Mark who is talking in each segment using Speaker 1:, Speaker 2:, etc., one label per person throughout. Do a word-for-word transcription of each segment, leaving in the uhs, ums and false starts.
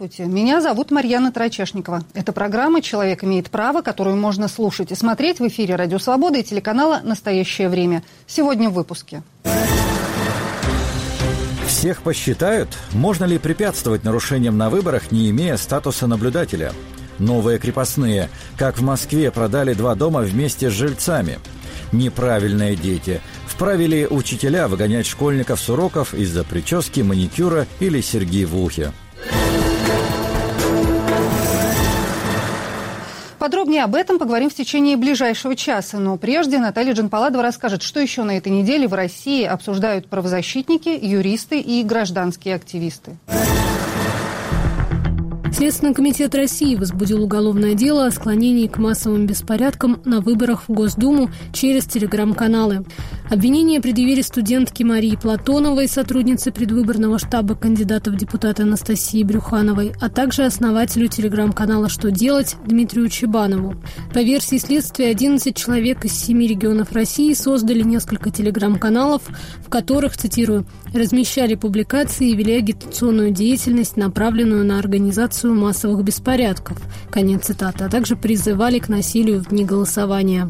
Speaker 1: Здравствуйте, меня зовут Марьяна Трачешникова. Это программа «Человек имеет право», которую можно слушать и смотреть в эфире «Радио Свобода» и телеканала «Настоящее время». Сегодня в выпуске.
Speaker 2: Всех посчитают? Можно ли препятствовать нарушениям на выборах, не имея статуса наблюдателя? Новые крепостные. Как в Москве продали два дома вместе с жильцами. Неправильные дети. Вправе ли учителя выгонять школьников с уроков из-за прически, маникюра или серьги в ухе?
Speaker 1: Подробнее об этом поговорим в течение ближайшего часа. Но прежде Наталья Джанпаладова расскажет, что еще на этой неделе в России обсуждают правозащитники, юристы и гражданские активисты.
Speaker 3: Следственный комитет России возбудил уголовное дело о склонении к массовым беспорядкам на выборах в Госдуму через телеграм-каналы. Обвинение предъявили студентке Марии Платоновой, сотруднице предвыборного штаба кандидата в депутаты Анастасии Брюхановой, а также основателю телеграм-канала «Что делать» Дмитрию Чебанову. По версии следствия, одиннадцать человек из семи регионов России создали несколько телеграм-каналов, в которых, цитирую, размещали публикации и вели агитационную деятельность, направленную на организацию массовых беспорядков, конец цитаты, а также призывали к насилию в дни голосования.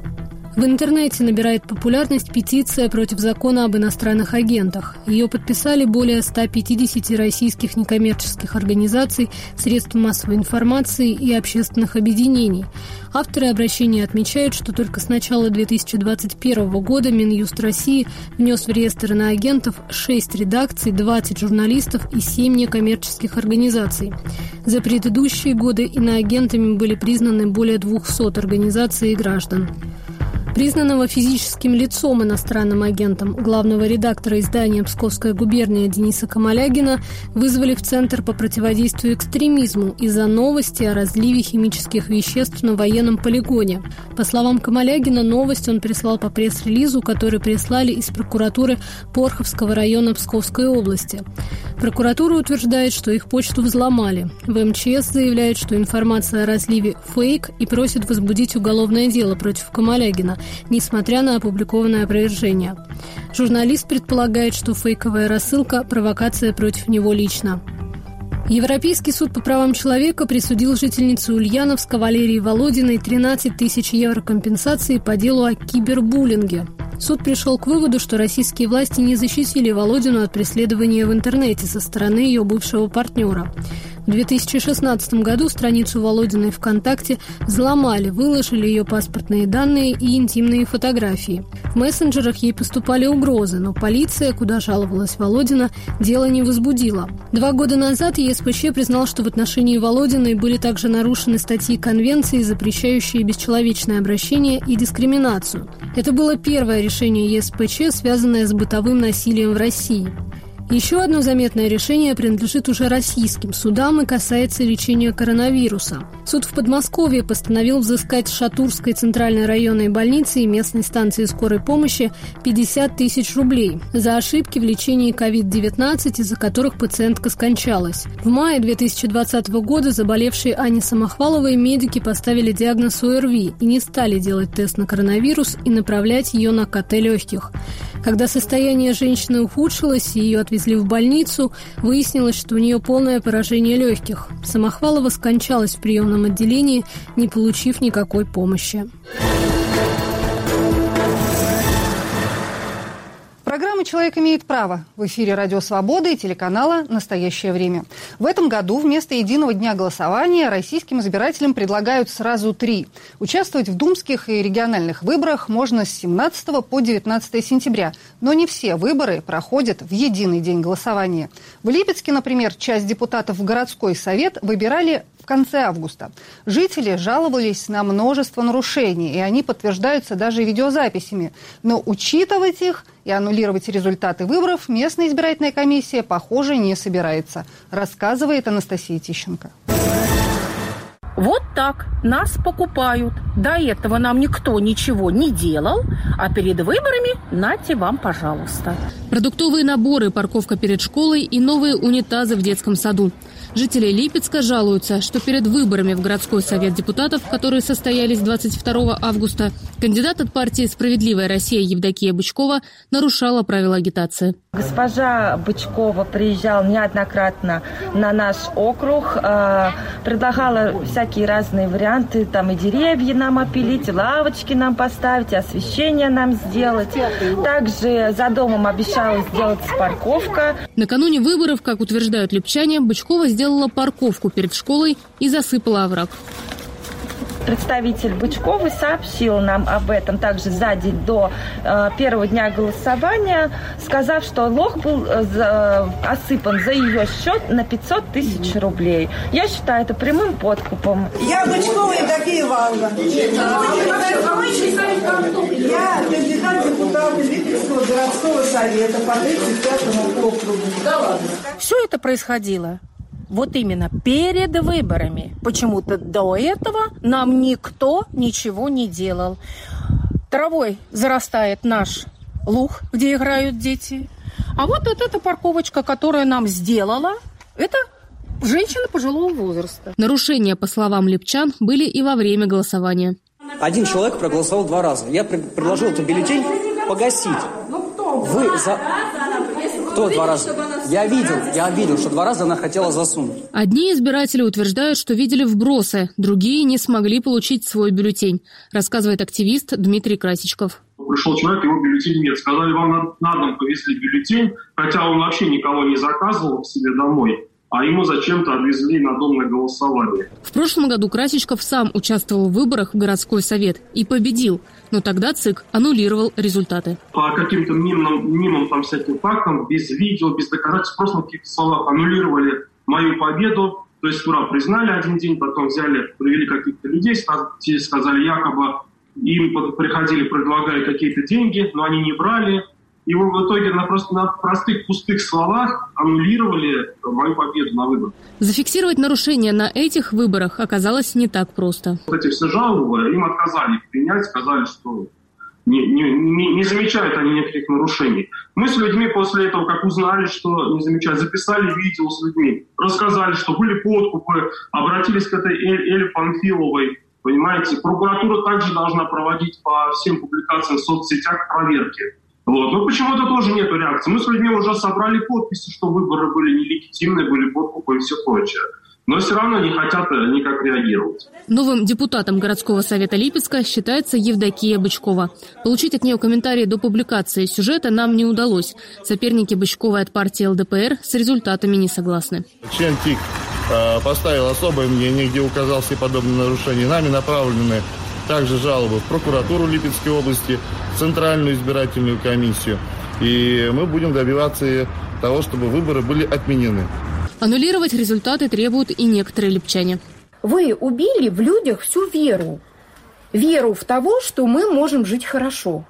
Speaker 3: В интернете набирает популярность петиция против закона об иностранных агентах. Ее подписали более ста пятидесяти российских некоммерческих организаций, средств массовой информации и общественных объединений. Авторы обращения отмечают, что только с начала две тысячи двадцать первого года Минюст России внес в реестр иноагентов шесть редакций, двадцать журналистов и семь некоммерческих организаций. За предыдущие годы иноагентами были признаны более двухсот организаций и граждан. Признанного физическим лицом иностранным агентом главного редактора издания «Псковская губерния» Дениса Камалягина вызвали в Центр по противодействию экстремизму из-за новости о разливе химических веществ на военном полигоне. По словам Камалягина, новость он прислал по пресс-релизу, который прислали из прокуратуры Порховского района Псковской области. Прокуратура утверждает, что их почту взломали. В эм че эс заявляют, что информация о разливе – фейк и просят возбудить уголовное дело против Камалягина, несмотря на опубликованное опровержение. Журналист предполагает, что фейковая рассылка – провокация против него лично. Европейский суд по правам человека присудил жительнице Ульяновска Валерии Володиной тринадцать тысяч евро компенсации по делу о кибербуллинге. Суд пришел к выводу, что российские власти не защитили Володину от преследования в интернете со стороны ее бывшего партнера. В две тысячи шестнадцатом году страницу Володиной ВКонтакте взломали, выложили ее паспортные данные и интимные фотографии. В мессенджерах ей поступали угрозы, но полиция, куда жаловалась Володина, дело не возбудила. Два года назад е эс пэ че признал, что в отношении Володиной были также нарушены статьи Конвенции, запрещающие бесчеловечное обращение и дискриминацию. Это было первое решение е эс пэ че, связанное с бытовым насилием в России. Еще одно заметное решение принадлежит уже российским судам и касается лечения коронавируса. Суд в Подмосковье постановил взыскать с Шатурской центральной районной больницы и местной станции скорой помощи пятьдесят тысяч рублей за ошибки в лечении ковид девятнадцать, из-за которых пациентка скончалась. В мае две тысячи двадцатого года заболевшей Ане Самохваловой медики поставили диагноз о эр ви и не стали делать тест на коронавирус и направлять ее на ка тэ легких. Когда состояние женщины ухудшилось и ее отвезли в больницу, выяснилось, что у нее полное поражение легких. Самохвалова скончалась в приемном отделении, не получив никакой помощи.
Speaker 1: Программа «Человек имеет право» в эфире «Радио Свобода» и телеканала «Настоящее время». В этом году вместо единого дня голосования российским избирателям предлагают сразу три. Участвовать в думских и региональных выборах можно с семнадцатого по девятнадцатое сентября, но не все выборы проходят в единый день голосования. В Липецке, например, часть депутатов в городской совет выбирали в конце августа. Жители жаловались на множество нарушений, и они подтверждаются даже видеозаписями. Но учитывать их и аннулировать результаты выборов местная избирательная комиссия, похоже, не собирается, рассказывает Анастасия Тищенко.
Speaker 4: Вот так. нас покупают. До этого нам никто ничего не делал, а перед выборами нате вам, пожалуйста.
Speaker 3: Продуктовые наборы, парковка перед школой и новые унитазы в детском саду. Жители Липецка жалуются, что перед выборами в городской совет депутатов, которые состоялись двадцать второго августа, кандидат от партии «Справедливая Россия» Евдокия Бычкова нарушала правила агитации.
Speaker 5: Госпожа Бычкова приезжала неоднократно на наш округ, э, предлагала всякие разные варианты, там и деревья нам опилить, и лавочки нам поставить, и освещение нам сделать. Также за домом обещала сделать парковка.
Speaker 3: Накануне выборов, как утверждают липчане, Бычкова сделала парковку перед школой и засыпала овраг.
Speaker 5: Представитель Бычковой сообщил нам об этом также за день до э, первого дня голосования, сказав, что лох был э, за, осыпан за ее счет на пятьсот тысяч рублей. Я считаю это прямым подкупом.
Speaker 6: Я Бычкова Евдокия Ивановна. Я кандидат депутата Липецкого городского совета по тридцать пятому округу. Да ладно.
Speaker 4: Все это происходило вот именно перед выборами. Почему-то до этого нам никто ничего не делал. Травой зарастает наш луг, где играют дети. А вот эта парковочка, которая нам сделала, это женщина пожилого возраста.
Speaker 3: Нарушения, по словам липчан, были и во время голосования.
Speaker 7: Один человек проголосовал два раза. Я предложил этот бюллетень погасить. Вы за... Кто два раза? Я видел, я видел, что два раза она хотела засунуть.
Speaker 3: Одни избиратели утверждают, что видели вбросы, другие не смогли получить свой бюллетень, рассказывает активист Дмитрий Красичков.
Speaker 8: Пришел человек, его бюллетень нет. Сказали, вам на, на дом повезли бюллетень, хотя он вообще никого не заказывал к себе домой, а ему зачем-то отвезли на дом на голосование.
Speaker 3: В прошлом году Красичков сам участвовал в выборах в городской совет и победил, но тогда ЦИК аннулировал результаты.
Speaker 8: По каким-то мнимым, мнимым там всяким фактам, без видео, без доказательств, просто на каких-то словах аннулировали мою победу. То есть ура, признали один день, потом взяли, привели каких-то людей, те сказали, якобы им приходили, предлагали какие-то деньги, но они не брали. И в итоге на, просто, на простых пустых словах аннулировали мою победу на выборах.
Speaker 3: Зафиксировать нарушения на этих выборах оказалось не так просто.
Speaker 8: Вот эти все жалобы, им отказали их принять, сказали, что не, не, не, не замечают они никаких нарушений. Мы с людьми после этого, как узнали, что не замечают, записали видео с людьми, рассказали, что были подкупы, обратились к этой Элле Панфиловой. Понимаете, прокуратура также должна проводить по всем публикациям в соцсетях проверки. Вот. Но почему-то тоже нет реакции. Мы с людьми уже собрали подписи, что выборы были нелегитимны, были подкупы и все прочее. Но все равно не хотят никак реагировать.
Speaker 3: Новым депутатом городского совета Липецка считается Евдокия Бычкова. Получить от нее комментарии до публикации сюжета нам не удалось. Соперники Бычковой от партии эл дэ пэ эр с результатами не согласны.
Speaker 9: Член ТИК э, поставил особое мнение, где указал все подобные нарушения. Нами направлены также жалобы в прокуратуру Липецкой области, в Центральную избирательную комиссию. И мы будем добиваться того, чтобы выборы были отменены.
Speaker 3: Аннулировать результаты требуют и некоторые липчане.
Speaker 4: Вы убили в людях всю веру. Веру в того, что мы можем жить хорошо.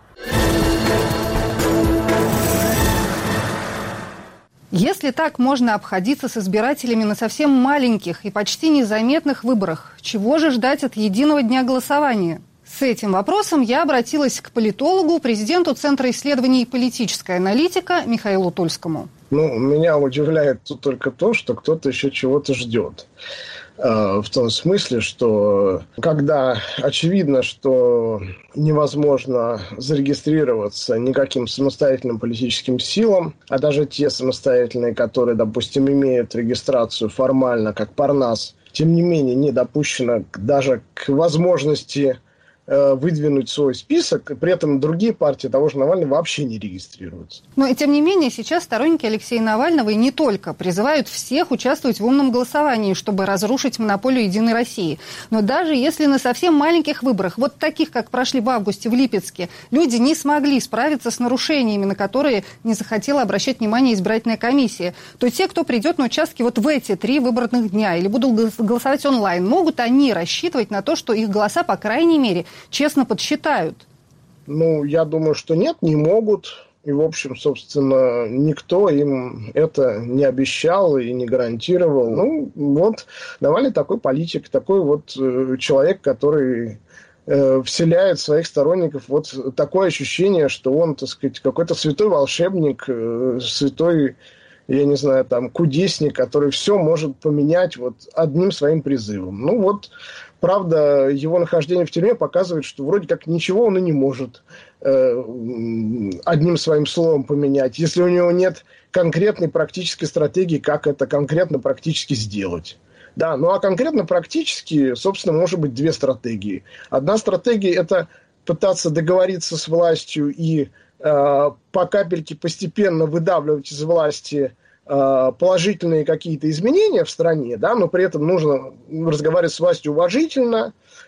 Speaker 1: Если так можно обходиться с избирателями на совсем маленьких и почти незаметных выборах, чего же ждать от единого дня голосования? С этим вопросом я обратилась к политологу, президенту Центра исследований «Политическая аналитика» Михаилу Тульскому.
Speaker 10: Ну, меня удивляет тут только то, что кто-то еще чего-то ждет. В том смысле, что когда очевидно, что невозможно зарегистрироваться никаким самостоятельным политическим силам, а даже те самостоятельные, которые, допустим, имеют регистрацию формально, как Парнас, тем не менее не допущено даже к возможности выдвинуть свой список, и при этом другие партии того же Навального вообще не регистрируются.
Speaker 1: Но и тем не менее сейчас сторонники Алексея Навального и не только призывают всех участвовать в умном голосовании, чтобы разрушить монополию «Единой России». Но даже если на совсем маленьких выборах, вот таких, как прошли в августе в Липецке, люди не смогли справиться с нарушениями, на которые не захотела обращать внимание избирательная комиссия, то те, кто придет на участки вот в эти три выборных дня или будут голосовать онлайн, могут они рассчитывать на то, что их голоса, по крайней мере, честно подсчитают?
Speaker 10: Ну, я думаю, что нет, не могут, И, в общем, собственно, никто им это не обещал и не гарантировал. Ну, вот Навальный такой политик, такой вот э, человек, который э, вселяет в своих сторонников вот такое ощущение, что он, так сказать, какой-то святой волшебник, э, святой, я не знаю, там, кудесник, который все может поменять вот одним своим призывом. Ну, вот, правда, его нахождение в тюрьме показывает, что вроде как ничего он и не может э, одним своим словом поменять, если у него нет конкретной практической стратегии, как это конкретно практически сделать. Да, ну а конкретно практически, собственно, может быть две стратегии. Одна стратегия – это пытаться договориться с властью и э, по капельке постепенно выдавливать из власти э, положительные какие-то изменения в стране, да, но при этом нужно разговаривать с властью уважительно,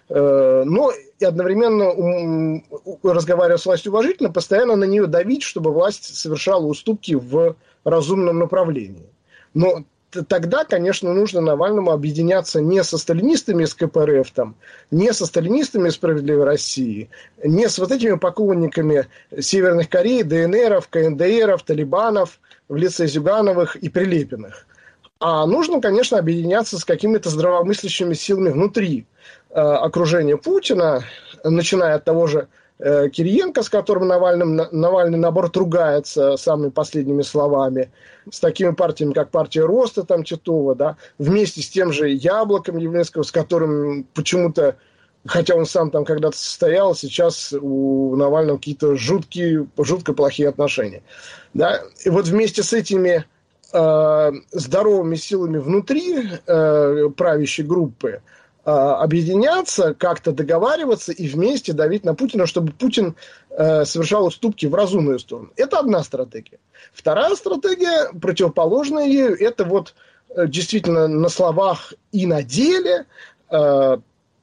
Speaker 10: э, но и одновременно, um, разговаривая с властью уважительно, постоянно на нее давить, чтобы власть совершала уступки в разумном направлении. Но тогда, конечно, нужно Навальному объединяться не со сталинистами из ка пэ эр эф, там, не со сталинистами из «Справедливой России», не с вот этими поклонниками Северных Кореи, дэ эн эров, ка эн дэ эров, талибанов в лице Зюгановых и Прилепиных. А нужно, конечно, объединяться с какими-то здравомыслящими силами внутри э, окружения Путина, начиная от того же э, Кириенко, с которым Навальным, Навальный, наоборот, ругается самыми последними словами, с такими партиями, как партия Роста, там, Титова, да, вместе с тем же Яблоком Явлинского, с которым почему-то, хотя он сам там когда-то состоял, сейчас у Навального какие-то жуткие, жутко плохие отношения. Да? И вот вместе с этими э, здоровыми силами внутри э, правящей группы э, объединяться, как-то договариваться и вместе давить на Путина, чтобы Путин э, совершал уступки в разумную сторону. Это одна стратегия. Вторая стратегия, противоположная ей, это вот э, действительно на словах и на деле э,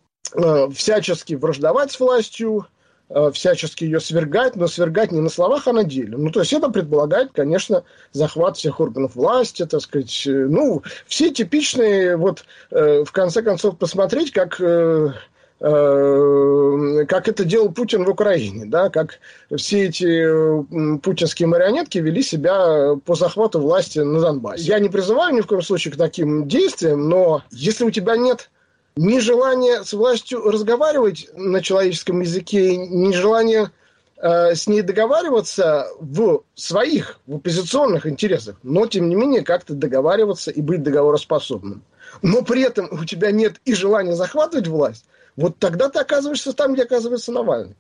Speaker 10: э, всячески враждовать с властью, э, всячески ее свергать, но свергать не на словах, а на деле. Ну, то есть это предполагает, конечно, захват всех органов власти, так сказать, э, ну, все типичные, вот, э, в конце концов, посмотреть, как... Э, как это делал Путин в Украине, да, как все эти путинские марионетки вели себя по захвату власти на Донбассе. Я не призываю ни в коем случае к таким действиям, но если у тебя нет ни желания с властью разговаривать на человеческом языке, ни желания э, с ней договариваться в своих, в оппозиционных интересах, но, тем не менее, как-то договариваться и быть договороспособным, но при этом у тебя нет и желания захватывать власть, вот тогда ты оказываешься там, где оказывается Навальный.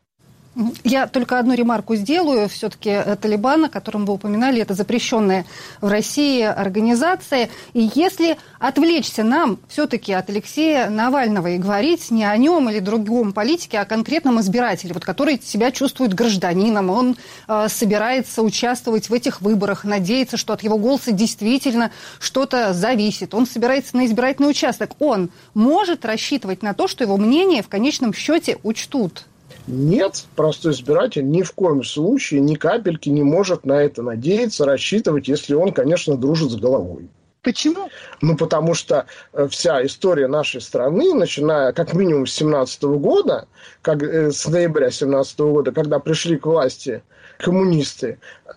Speaker 1: Я только одну ремарку сделаю. Все-таки Талибан, о котором вы упоминали, это запрещенная в России организация. И если отвлечься нам все-таки от Алексея Навального и говорить не о нем или другом политике, а о конкретном избирателе, вот, который себя чувствует гражданином, он э, собирается участвовать в этих выборах, надеется, что от его голоса действительно что-то зависит, он собирается на избирательный участок, он может рассчитывать на то, что его мнение в конечном счете учтут?
Speaker 10: Нет, простой избиратель ни в коем случае, ни капельки не может на это надеяться, рассчитывать, если он, конечно, дружит с головой.
Speaker 1: Почему?
Speaker 10: Ну, потому что вся история нашей страны, начиная как минимум с семнадцатого года, как, с ноября семнадцатого года, когда пришли к власти коммунисты,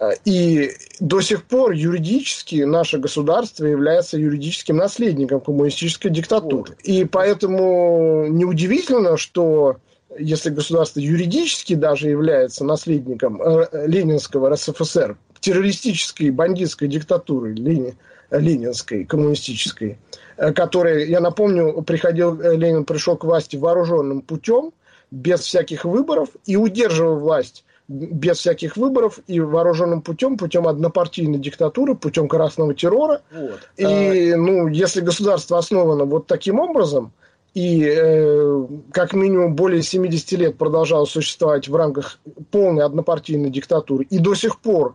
Speaker 10: и до сих пор юридически наше государство является юридическим наследником коммунистической диктатуры. Вот. И поэтому неудивительно, что если государство юридически даже является наследником э, ленинского эр эс эф эс эр, террористической бандитской диктатуры Лени, ленинской, коммунистической, э, которая, я напомню, приходил, Ленин пришел к власти вооруженным путем, без всяких выборов, и удерживал власть без всяких выборов и вооруженным путем, путем однопартийной диктатуры, путем красного террора. Вот. И, ну, если государство основано вот таким образом, и э, как минимум более семьдесят лет продолжало существовать в рамках полной однопартийной диктатуры, и до сих пор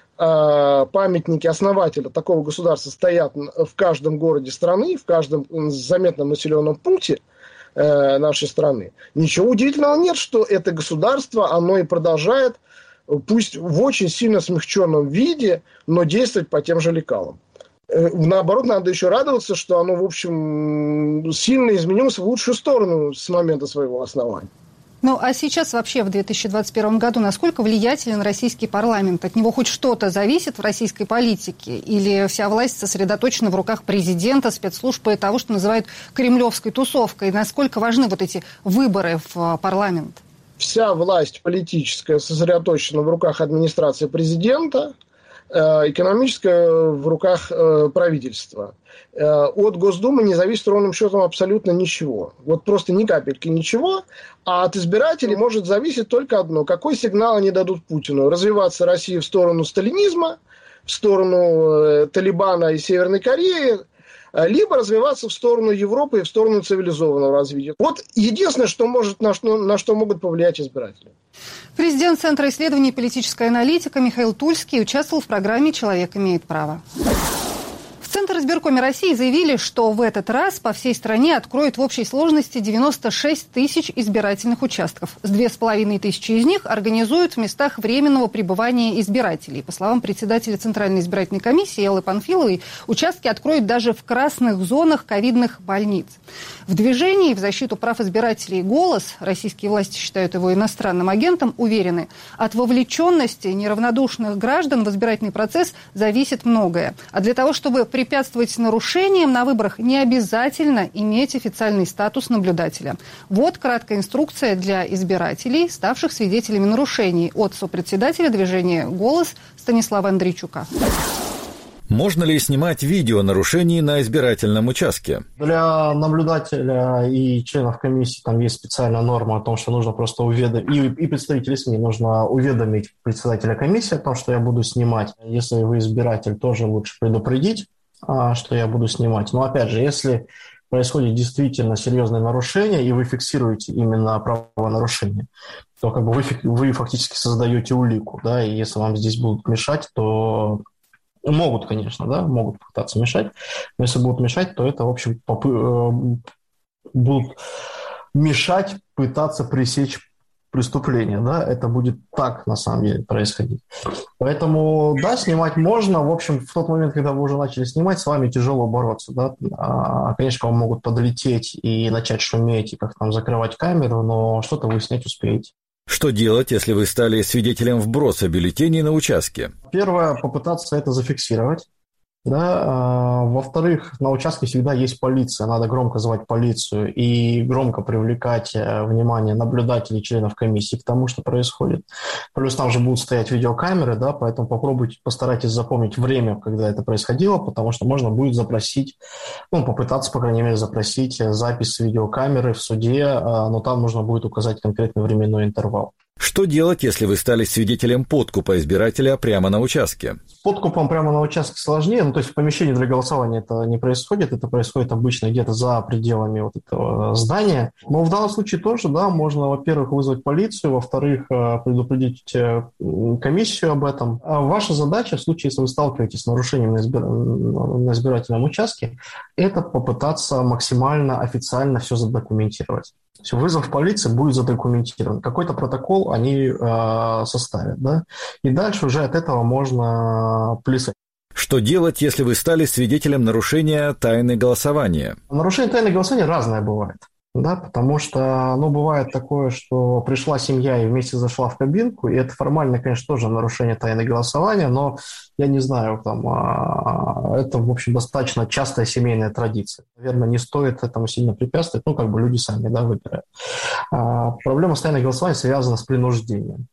Speaker 10: э, памятники основателя такого государства стоят в каждом городе страны, в каждом заметном населенном пункте э, нашей страны, ничего удивительного нет, что это государство, оно и продолжает, пусть в очень сильно смягченном виде, но действовать по тем же лекалам. Наоборот, надо еще радоваться, что оно, в общем, сильно изменилось в лучшую сторону с момента своего основания.
Speaker 1: Ну, а сейчас вообще в две тысячи двадцать первом году насколько влиятелен российский парламент? От него хоть что-то зависит в российской политике? Или вся власть сосредоточена в руках президента, спецслужб и того, что называют кремлевской тусовкой? Насколько важны вот эти выборы в парламент?
Speaker 10: Вся власть политическая сосредоточена в руках администрации президента, экономическая в руках правительства. От Госдумы не зависит ровным счетом абсолютно ничего. Вот просто ни капельки ничего. А от избирателей может зависеть только одно. Какой сигнал они дадут Путину? Развиваться России в сторону сталинизма, в сторону Талибана и Северной Кореи, либо развиваться в сторону Европы и в сторону цивилизованного развития. Вот единственное, что может, на, что, на что могут повлиять избиратели.
Speaker 1: Президент Центра исследований и политической аналитики Михаил Тульский участвовал в программе «Человек имеет право». В Центр избиркоме России заявили, что в этот раз по всей стране откроют в общей сложности девяносто шесть тысяч избирательных участков. С две с половиной тысячи из них организуют в местах временного пребывания избирателей. По словам председателя Центральной избирательной комиссии Эллы Панфиловой, участки откроют даже в красных зонах ковидных больниц. В движении в защиту прав избирателей «Голос», российские власти считают его иностранным агентом, уверены, от вовлеченности неравнодушных граждан в избирательный процесс зависит многое. А для того, чтобы препятствовать нарушениям на выборах, не обязательно иметь официальный статус наблюдателя. Вот краткая инструкция для избирателей, ставших свидетелями нарушений, от сопредседателя движения «Голос» Станислава Андрейчука.
Speaker 2: Можно ли снимать видео нарушений на избирательном участке?
Speaker 11: Для наблюдателя и членов комиссии там есть специальная норма о том, что нужно просто уведомить, и, и представителей СМИ нужно уведомить председателя комиссии о том, что я буду снимать. Если вы избиратель, тоже лучше предупредить, что я буду снимать. Но опять же, если происходит действительно серьезное нарушение, и вы фиксируете именно правонарушение, то как бы вы, вы фактически создаете улику, да, и если вам здесь будут мешать, то могут, конечно, да, могут пытаться мешать, но если будут мешать, то это, в общем, попы- будут мешать, пытаться пресечь преступление, да, это будет так, на самом деле, происходить. Поэтому, да, снимать можно, в общем, в тот момент, когда вы уже начали снимать, с вами тяжело бороться, да, а, конечно, вам могут подлететь и начать шуметь, и как там закрывать камеру, но что-то вы снять успеете.
Speaker 2: Что делать, если вы стали свидетелем вброса бюллетеней на участке?
Speaker 11: Первое, попытаться это зафиксировать. Да? Во-вторых, на участке всегда есть полиция, надо громко звать полицию и громко привлекать внимание наблюдателей, членов комиссии к тому, что происходит. Плюс там же будут стоять видеокамеры, да, поэтому попробуйте, постарайтесь запомнить время, когда это происходило, потому что можно будет запросить, ну, попытаться, по крайней мере, запросить запись с видеокамеры в суде, но там нужно будет указать конкретный временной интервал.
Speaker 2: Что делать, если вы стали свидетелем подкупа избирателя прямо на участке?
Speaker 11: С подкупом прямо на участке сложнее. Ну, то есть в помещении для голосования это не происходит. Это происходит обычно где-то за пределами вот этого здания. Но в данном случае тоже, да, можно, во-первых, вызвать полицию, во-вторых, предупредить комиссию об этом. А ваша задача, в случае, если вы сталкиваетесь с нарушением на, избир... на избирательном участке, это попытаться максимально официально все задокументировать. Все, вызов полиции будет задокументирован. Какой-то протокол они э, составят, да, и дальше уже от этого можно плясать.
Speaker 2: Что делать, если вы стали свидетелем нарушения тайны голосования?
Speaker 11: Нарушение тайны голосования разное бывает. Да, потому что, ну, бывает такое, что пришла семья и вместе зашла в кабинку, и это формально, конечно, тоже нарушение тайны голосования, но я не знаю, там, это, в общем, достаточно частая семейная традиция. Наверное, не стоит этому сильно препятствовать, ну, как бы люди сами, да, выбирают. А, проблема с тайной голосования связана с принуждением.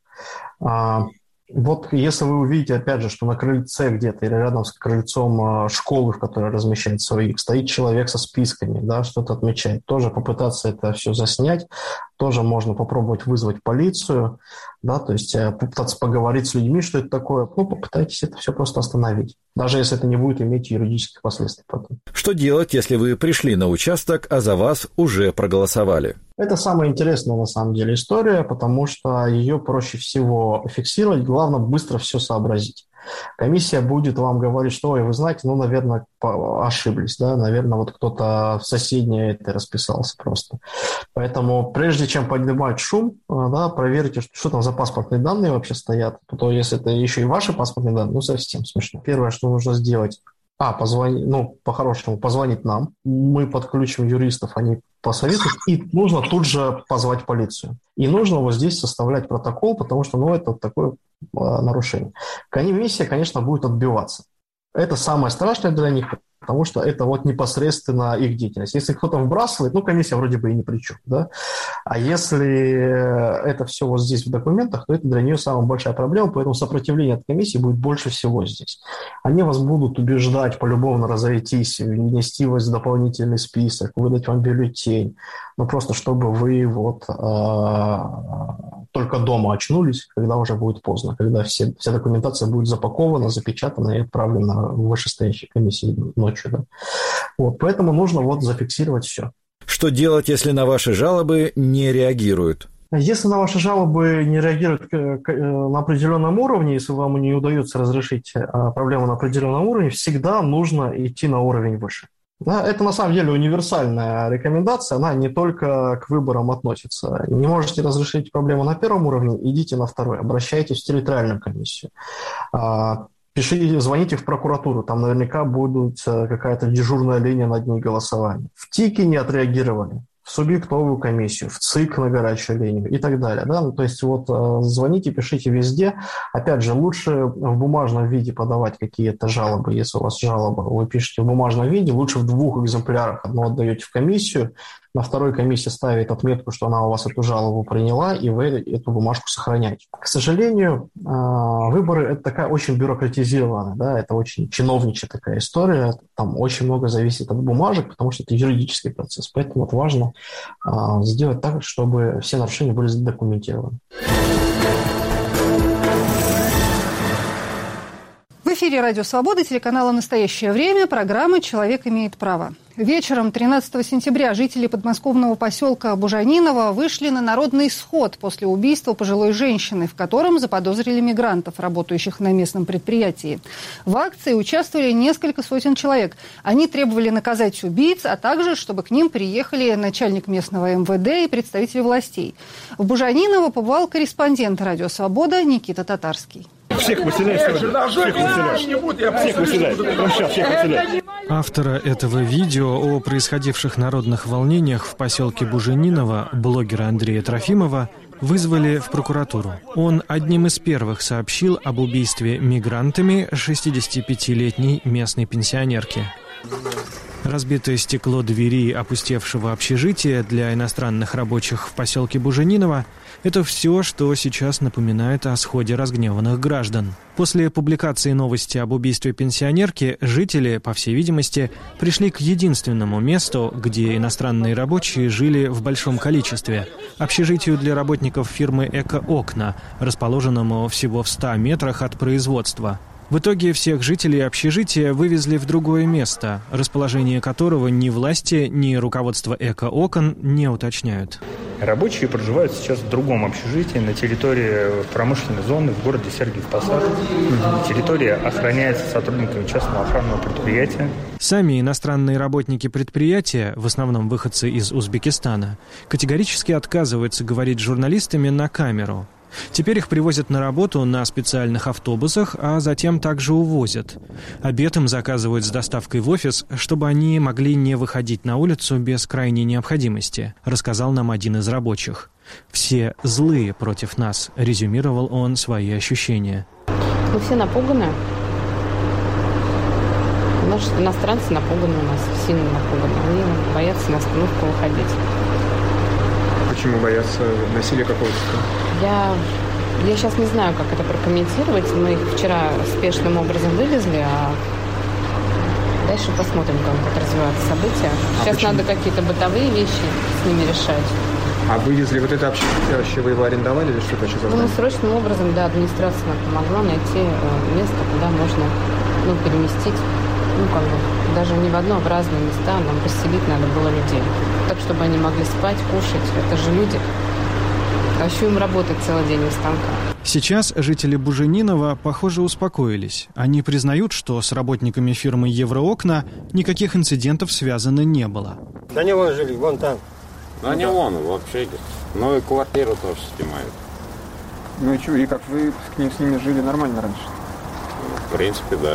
Speaker 11: А, Вот если вы увидите, опять же, что на крыльце где-то или рядом с крыльцом школы, в которой размещает своих, стоит человек со списками, да, что-то отмечает, тоже попытаться это все заснять, тоже можно попробовать вызвать полицию, да, то есть попытаться поговорить с людьми, что это такое, ну, попытайтесь это все просто остановить, даже если это не будет иметь юридических последствий потом.
Speaker 2: Что делать, если вы пришли на участок, а за вас уже проголосовали?
Speaker 11: Это самая интересная, на самом деле, история, потому что ее проще всего фиксировать, главное быстро все сообразить. Комиссия будет вам говорить, что, ой, вы знаете, ну, наверное, ошиблись, да, наверное, вот кто-то в соседней это расписался просто. Поэтому прежде чем поднимать шум, да, проверьте, что там за паспортные данные вообще стоят, то если это еще и ваши паспортные данные, ну, совсем смешно. Первое, что нужно сделать, а, позвонить, ну, по-хорошему, позвонить нам, мы подключим юристов, они посоветуют, и нужно тут же позвать полицию. И нужно вот здесь составлять протокол, потому что, ну, это такое а, нарушение. Комиссия, конечно, будет отбиваться. Это самое страшное для них, потому что это вот непосредственно их деятельность. Если кто-то вбрасывает, ну, комиссия вроде бы и ни при чем, да. А если это все вот здесь в документах, то это для нее самая большая проблема, поэтому сопротивление от комиссии будет больше всего здесь. Они вас будут убеждать полюбовно разойтись, внести вас в дополнительный список, выдать вам бюллетень, ну, просто чтобы вы вот э, только дома очнулись, когда уже будет поздно, когда все, вся документация будет запакована, запечатана и отправлена в вышестоящей комиссии ночью. Да. Вот, поэтому нужно вот зафиксировать все.
Speaker 2: Что делать, если на ваши жалобы не реагируют?
Speaker 11: Если на ваши жалобы не реагируют на определенном уровне, если вам не удается разрешить проблему на определенном уровне, всегда нужно идти на уровень выше. Да, это на самом деле универсальная рекомендация, она не только к выборам относится. Не можете разрешить проблему на первом уровне, идите на второй, обращайтесь в территориальную комиссию. Пишите, звоните в прокуратуру, там наверняка будет какая-то дежурная линия на дни голосования. В ТИКе не отреагировали, в субъектовую комиссию, в ЦИК на горячую линию и так далее. Да? Ну, то есть вот звоните, пишите везде. Опять же, лучше в бумажном виде подавать какие-то жалобы. Если у вас жалоба, вы пишете в бумажном виде, лучше в двух экземплярах. Одно отдаете в комиссию, на второй комиссия ставит отметку, что она у вас эту жалобу приняла, и вы эту бумажку сохраняете. К сожалению, выборы – это такая очень бюрократизированная, да, это очень чиновничья такая история, там очень много зависит от бумажек, потому что это юридический процесс, поэтому вот важно сделать так, чтобы все нарушения были задокументированы.
Speaker 1: В эфире «Радио Свобода», телеканала «Настоящее время», программа «Человек имеет право». Вечером тринадцатого сентября жители подмосковного поселка Бужаниново вышли на народный сход после убийства пожилой женщины, в котором заподозрили мигрантов, работающих на местном предприятии. В акции участвовали несколько сотен человек. Они требовали наказать убийц, а также, чтобы к ним приехали начальник местного эм вэ дэ и представители властей. В Бужаниново побывал корреспондент «Радио Свобода» Никита Татарский.
Speaker 12: Всех выселяй, всех выселяй, всех выселяй, прямо сейчас всех выселяй.
Speaker 13: Автора этого видео о происходивших народных волнениях в поселке Бужаниново, блогера Андрея Трофимова, вызвали в прокуратуру. Он одним из первых сообщил об убийстве мигрантами шестидесятипятилетней местной пенсионерки. Разбитое стекло двери опустевшего общежития для иностранных рабочих в поселке Бужаниново – это все, что сейчас напоминает о сходе разгневанных граждан. После публикации новости об убийстве пенсионерки жители, по всей видимости, пришли к единственному месту, где иностранные рабочие жили в большом количестве – общежитию для работников фирмы «Эко-Окна», расположенному всего в ста метрах от производства. В итоге всех жителей общежития вывезли в другое место, расположение которого ни власти, ни руководство «Эко-Окон» не уточняют.
Speaker 14: Рабочие проживают сейчас в другом общежитии на территории промышленной зоны в городе Сергиев Посад. Территория охраняется сотрудниками частного охранного предприятия.
Speaker 13: Сами иностранные работники предприятия, в основном выходцы из Узбекистана, категорически отказываются говорить с журналистами на камеру. Теперь их привозят на работу на специальных автобусах, а затем также увозят. Обед им заказывают с доставкой в офис, чтобы они могли не выходить на улицу без крайней необходимости, рассказал нам один из рабочих. «Все злые против нас», — резюмировал он свои ощущения.
Speaker 15: Мы все напуганы. Наши иностранцы напуганы у нас, сильно напуганы. Они боятся на остановку выходить.
Speaker 12: Почему боятся насилия какого-то?
Speaker 15: Я, я сейчас не знаю, как это прокомментировать. Мы их вчера спешным образом вывезли, а дальше посмотрим, как развиваются события. Сейчас а надо какие-то бытовые вещи с ними решать.
Speaker 12: А вывезли вот это общежитие, вообще вы его арендовали или что-то сейчас?
Speaker 15: Ну, мы срочным образом, да, администрация нам помогла найти место, куда можно, ну, переместить, ну, как бы, даже не в одно, а в разные места. Нам расселить надо было людей. Так, чтобы они могли спать, кушать. Это же люди. А еще им работать целый день у станка.
Speaker 13: Сейчас жители Бужаниново, похоже, успокоились. Они признают, что с работниками фирмы «Евроокна» никаких инцидентов связано не было.
Speaker 16: Да не вон жили, вон там.
Speaker 17: Да не вон, вообще. Ну и квартиру тоже снимают.
Speaker 12: Ну и что, и как вы с ними жили нормально раньше?
Speaker 17: В принципе, да.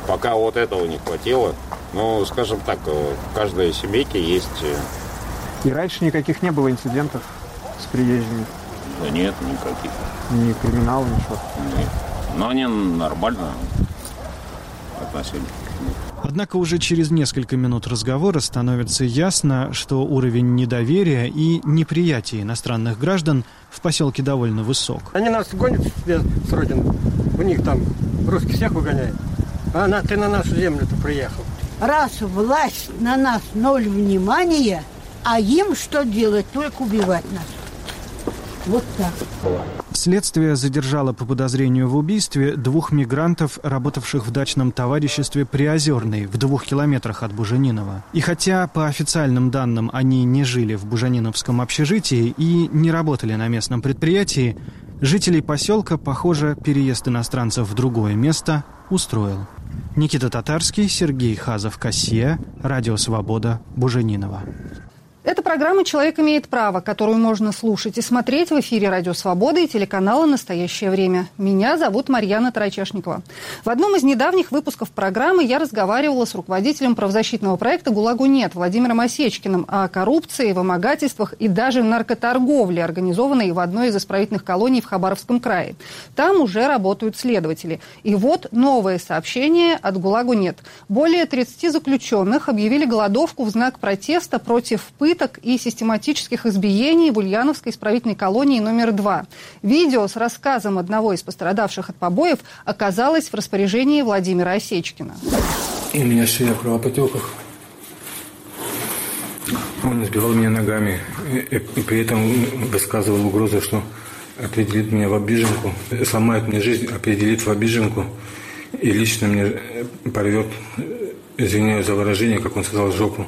Speaker 17: Пока вот этого не хватило. Ну, скажем так, в каждой семейке есть...
Speaker 16: И раньше никаких не было инцидентов с приезжими?
Speaker 17: Да нет, никаких.
Speaker 16: Ни криминала, ничего?
Speaker 17: Нет. Но они нормально относились.
Speaker 13: Однако уже через несколько минут разговора становится ясно, что уровень недоверия и неприятия иностранных граждан в поселке довольно высок.
Speaker 18: Они нас гонят с родины. У них там русских всех выгоняют. А на, ты на нашу землю-то приехал.
Speaker 19: Раз власть на нас ноль внимания, а им что делать? Только убивать нас. Вот так.
Speaker 13: Следствие задержало по подозрению в убийстве двух мигрантов, работавших в дачном товариществе Приозерный в двух километрах от Буженинова. И хотя по официальным данным они не жили в Бужениновском общежитии и не работали на местном предприятии, жителей поселка, похоже, переезд иностранцев в другое место устроил. Никита Татарский, Сергей Хазов-Кассия, Радио Свобода, Бужениново.
Speaker 1: Это программа «Человек имеет право», которую можно слушать и смотреть в эфире «Радио Свобода» и телеканала «Настоящее время». Меня зовут Марьяна Тарачешникова. В одном из недавних выпусков программы я разговаривала с руководителем правозащитного проекта «ГУЛАГу нет» Владимиром Осечкиным о коррупции, вымогательствах и даже наркоторговле, организованной в одной из исправительных колоний в Хабаровском крае. Там уже работают следователи. И вот новое сообщение от «ГУЛАГу нет». Более тридцати заключенных объявили голодовку в знак протеста против пыток и систематических избиений в Ульяновской исправительной колонии номер два. Видео с рассказом одного из пострадавших от побоев оказалось в распоряжении Владимира Осечкина.
Speaker 20: У меня шея в кровоподтеках. Он избивал меня ногами и, и при этом высказывал угрозу, что определит меня в обиженку, сломает мне жизнь, определит в обиженку и лично мне порвет, извиняюсь за выражение, как он сказал, жопу.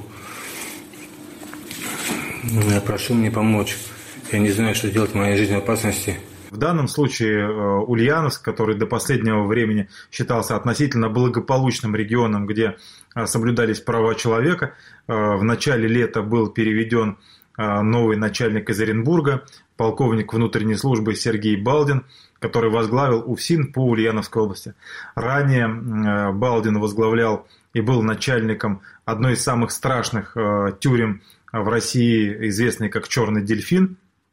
Speaker 20: Я прошу мне помочь. Я не знаю, что делать в моей жизни в опасности.
Speaker 21: В данном случае Ульяновск, который до последнего времени считался относительно благополучным регионом, где соблюдались права человека, в начале лета был переведен новый начальник из Оренбурга, полковник внутренней службы Сергей Балдин, который возглавил УФСИН по Ульяновской области. Ранее Балдин возглавлял и был начальником одной из самых страшных тюрем в России, известной как «Черный дельфин».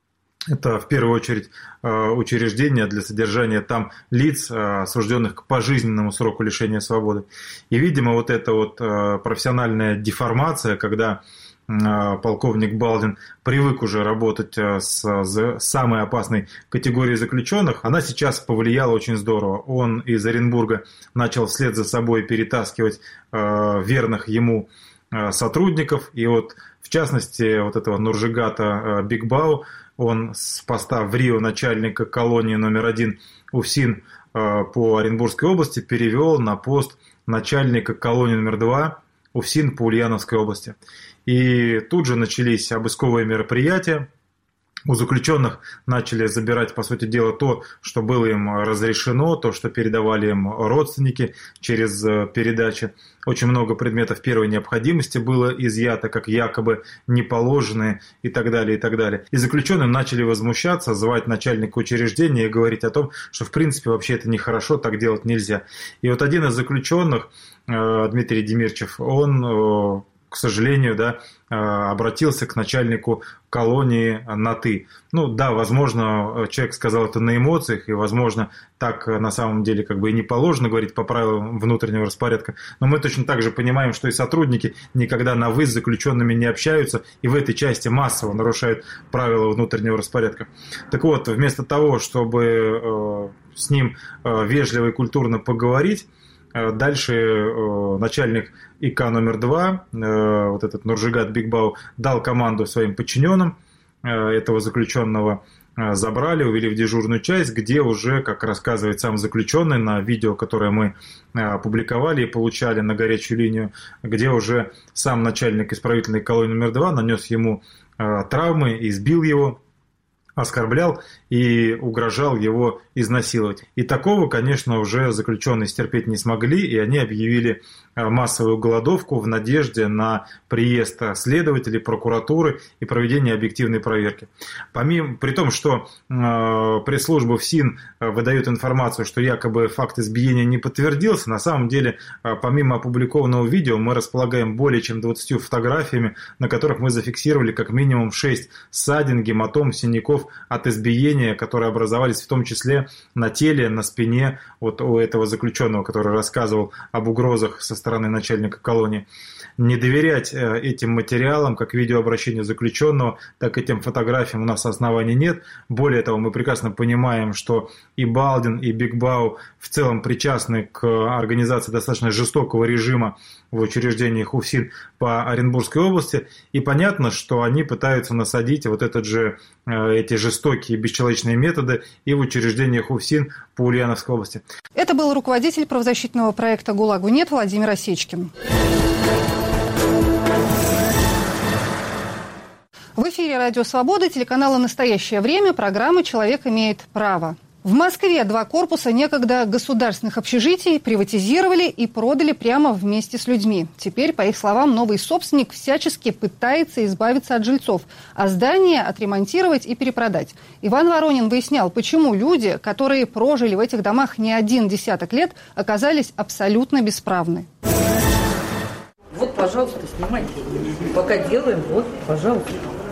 Speaker 21: Это, в первую очередь, учреждение для содержания там лиц, осужденных к пожизненному сроку лишения свободы. И, видимо, вот эта вот профессиональная деформация, когда полковник Балдин привык уже работать с самой опасной категорией заключенных, она сейчас повлияла очень здорово. Он из Оренбурга начал вслед за собой перетаскивать верных ему сотрудников. И вот, в частности, вот этого Нуржигата Бигбау, он с поста в Рио начальника колонии номер один УФСИН по Оренбургской области перевел на пост начальника колонии номер два УФСИН по Ульяновской области. И тут же начались обысковые мероприятия. У заключенных начали забирать, по сути дела, то, что было им разрешено, то, что передавали им родственники через передачи. Очень много предметов первой необходимости было изъято, как якобы неположенные и так далее, и так далее. И заключенные начали возмущаться, звать начальника учреждения и говорить о том, что в принципе вообще это нехорошо, так делать нельзя. И вот один из заключенных, Дмитрий Демирчев, он, к сожалению, да, обратился к начальнику колонии на «ты». Ну да, возможно, человек сказал это на эмоциях, и, возможно, так на самом деле как бы и не положено говорить по правилам внутреннего распорядка. Но мы точно так же понимаем, что и сотрудники никогда на «вы» с заключенными не общаются, и в этой части массово нарушают правила внутреннего распорядка. Так вот, вместо того, чтобы с ним вежливо и культурно поговорить, дальше начальник ИК номер два, вот этот Нуржигат Бигбау, дал команду своим подчиненным, этого заключенного забрали, увели в дежурную часть, где уже, как рассказывает сам заключенный на видео, которое мы опубликовали и получали на горячую линию, где уже сам начальник исправительной колонии номер два нанес ему травмы, избил его, оскорблял, и и угрожал его изнасиловать. И такого, конечно, уже заключенные стерпеть не смогли, и они объявили массовую голодовку в надежде на приезд следователей, прокуратуры и проведение объективной проверки. Помимо, при том, что э, пресс-служба ФСИН выдает информацию, что якобы факт избиения не подтвердился, на самом деле, э, помимо опубликованного видео, мы располагаем более чем двадцатью фотографиями, на которых мы зафиксировали как минимум шесть ссадин, гематом, синяков от избиения, которые образовались в том числе на теле, на спине вот у этого заключенного, который рассказывал об угрозах со стороны начальника колонии. Не доверять этим материалам, как видеообращению заключенного, так и этим фотографиям у нас оснований нет. Более того, мы прекрасно понимаем, что и Балдин, и Бигбау в целом причастны к организации достаточно жестокого режима в учреждениях УФСИН по Оренбургской области. И понятно, что они пытаются насадить вот этот же, эти жестокие бесчеловечные методы и в учреждениях УФСИН по Ульяновской области.
Speaker 1: Это был руководитель правозащитного проекта «ГУЛАГу нет» Владимир Осечкин. В эфире «Радио Свобода», телеканала «Настоящее время», программа «Человек имеет право». В Москве два корпуса некогда государственных общежитий приватизировали и продали прямо вместе с людьми. Теперь, по их словам, новый собственник всячески пытается избавиться от жильцов, а здание отремонтировать и перепродать. Иван Воронин выяснял, почему люди, которые прожили в этих домах не один десяток лет, оказались абсолютно бесправны.
Speaker 5: Вот, пожалуйста, снимайте. Пока делаем, вот, пожалуйста.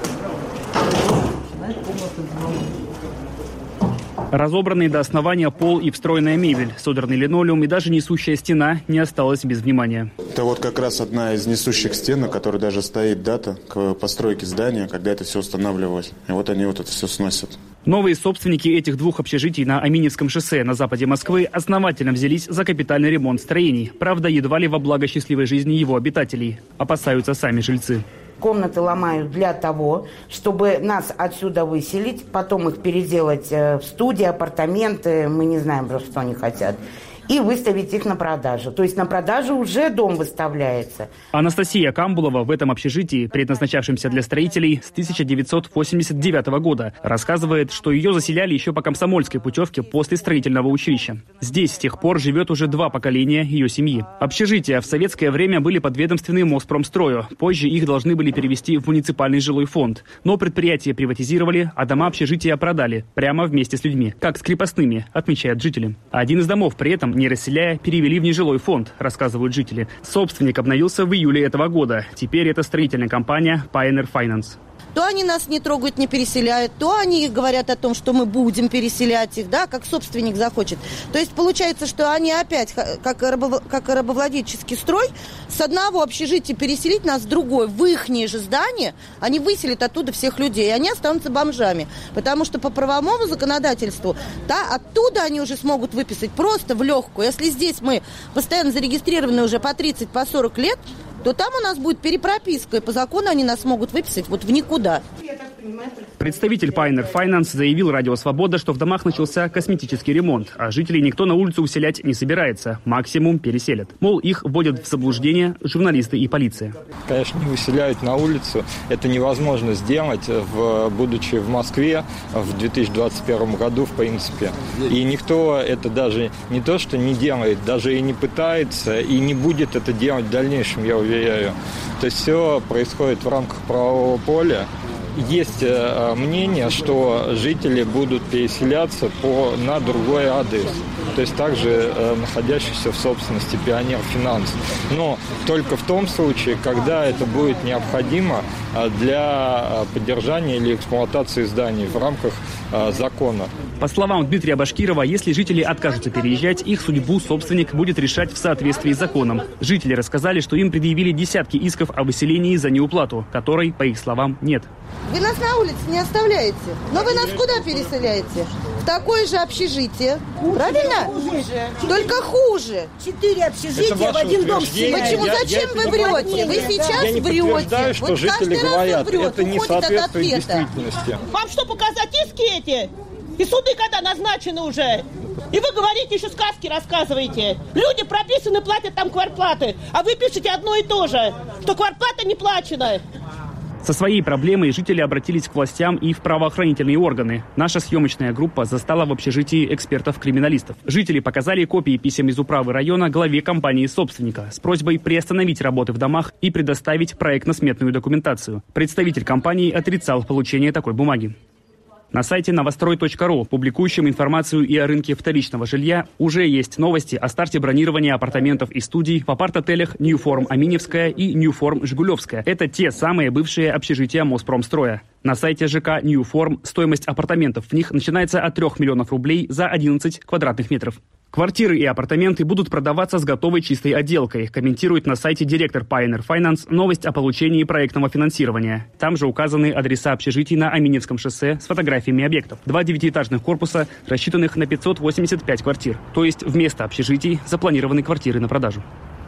Speaker 22: Разобранный до основания пол и встроенная мебель, содранный линолеум и даже несущая стена не осталась без внимания.
Speaker 23: Это вот как раз одна из несущих стен, на которой даже стоит дата к постройке здания, когда это все устанавливалось. И вот они вот это все сносят.
Speaker 22: Новые собственники этих двух общежитий на Аминевском шоссе на западе Москвы основательно взялись за капитальный ремонт строений. Правда, едва ли во благо счастливой жизни его обитателей. Опасаются сами жильцы.
Speaker 24: Комнаты ломают для того, чтобы нас отсюда выселить, потом их переделать в студии, апартаменты, мы не знаем, что они хотят, и выставить их на продажу. То есть на продажу уже дом выставляется.
Speaker 22: Анастасия Камбулова в этом общежитии, предназначавшемся для строителей, с тысяча девятьсот восемьдесят девятого года, рассказывает, что ее заселяли еще по комсомольской путевке после строительного училища. Здесь с тех пор живет уже два поколения ее семьи. Общежития в советское время были подведомственны Моспромстрою. Позже их должны были перевести в муниципальный жилой фонд. Но предприятие приватизировали, а дома общежития продали прямо вместе с людьми, как с крепостными, отмечают жители. Один из домов при этом, не расселяя, перевели в нежилой фонд, рассказывают жители. Собственник обновился в июле этого года. Теперь это строительная компания Pioneer Finance.
Speaker 25: То они нас не трогают, не переселяют, то они говорят о том, что мы будем переселять их, да, как собственник захочет. То есть получается, что они опять, как, рабов... как рабовладельческий строй, с одного общежития переселить нас в другое, в ихнее же здание, они выселят оттуда всех людей, и они останутся бомжами. Потому что по правовому законодательству, да, оттуда они уже смогут выписать просто в легкую. Если здесь мы постоянно зарегистрированы уже по тридцать, по сорок лет, то там у нас будет перепрописка, и по закону они нас могут выписать вот в никуда.
Speaker 22: Представитель Pioneer Finance заявил «Радио Свобода», что в домах начался косметический ремонт, а жителей никто на улицу уселять не собирается, максимум переселят. Мол, их вводят в заблуждение журналисты и полиция.
Speaker 26: Конечно, не выселяют на улицу. Это невозможно сделать, в, будучи в Москве в две тысячи двадцать первом году, в принципе. И никто это даже не то, что не делает, даже и не пытается, и не будет это делать в дальнейшем, я уверяю. То есть все происходит в рамках правового поля. Есть э, мнение, что жители будут переселяться по, на другой адрес, то есть также э, находящийся в собственности Pioneer Finance. Но только в том случае, когда это будет необходимо э, для поддержания или эксплуатации зданий в рамках э, закона.
Speaker 22: По словам Дмитрия Башкирова, если жители откажутся переезжать, их судьбу собственник будет решать в соответствии с законом. Жители рассказали, что им предъявили десятки исков о выселении за неуплату, которой, по их словам, нет.
Speaker 25: Вы нас на улице не оставляете, но вы нас куда переселяете? В такое же общежитие, правильно? Хуже. Только хуже.
Speaker 5: Четыре общежития в один дом.
Speaker 25: Почему?
Speaker 26: Я,
Speaker 25: Зачем
Speaker 26: я
Speaker 25: вы врете? Вы сейчас
Speaker 26: я не
Speaker 25: врете.
Speaker 26: Что
Speaker 25: вот
Speaker 26: жители говорят,
Speaker 25: врет,
Speaker 26: это не соответствует действительности.
Speaker 27: Вам что, показать иски эти? И суды когда назначены уже? И вы говорите, еще сказки рассказываете. Люди прописаны, платят там квартплаты. А вы пишете одно и то же, что квартплата не плачена.
Speaker 22: Со своей проблемой жители обратились к властям и в правоохранительные органы. Наша съемочная группа застала в общежитии экспертов-криминалистов. Жители показали копии писем из управы района главе компании-собственника с просьбой приостановить работы в домах и предоставить проектно-сметную документацию. Представитель компании отрицал получение такой бумаги. На сайте новострой точка ру, публикующем информацию и о рынке вторичного жилья, уже есть новости о старте бронирования апартаментов и студий в апарт-отелях Ньюформ Аминевская и Ньюформ Жигулевская. Это те самые бывшие общежития Моспромстроя. На сайте ЖК Ньюформ стоимость апартаментов в них начинается от трёх миллионов рублей за одиннадцать квадратных метров. Квартиры и апартаменты будут продаваться с готовой чистой отделкой, комментирует на сайте директор Pioneer Finance новость о получении проектного финансирования. Там же указаны адреса общежитий на Аминевском шоссе с фотографиями объектов. Два девятиэтажных корпуса, рассчитанных на пятьсот восемьдесят пять квартир. То есть вместо общежитий запланированы квартиры на продажу.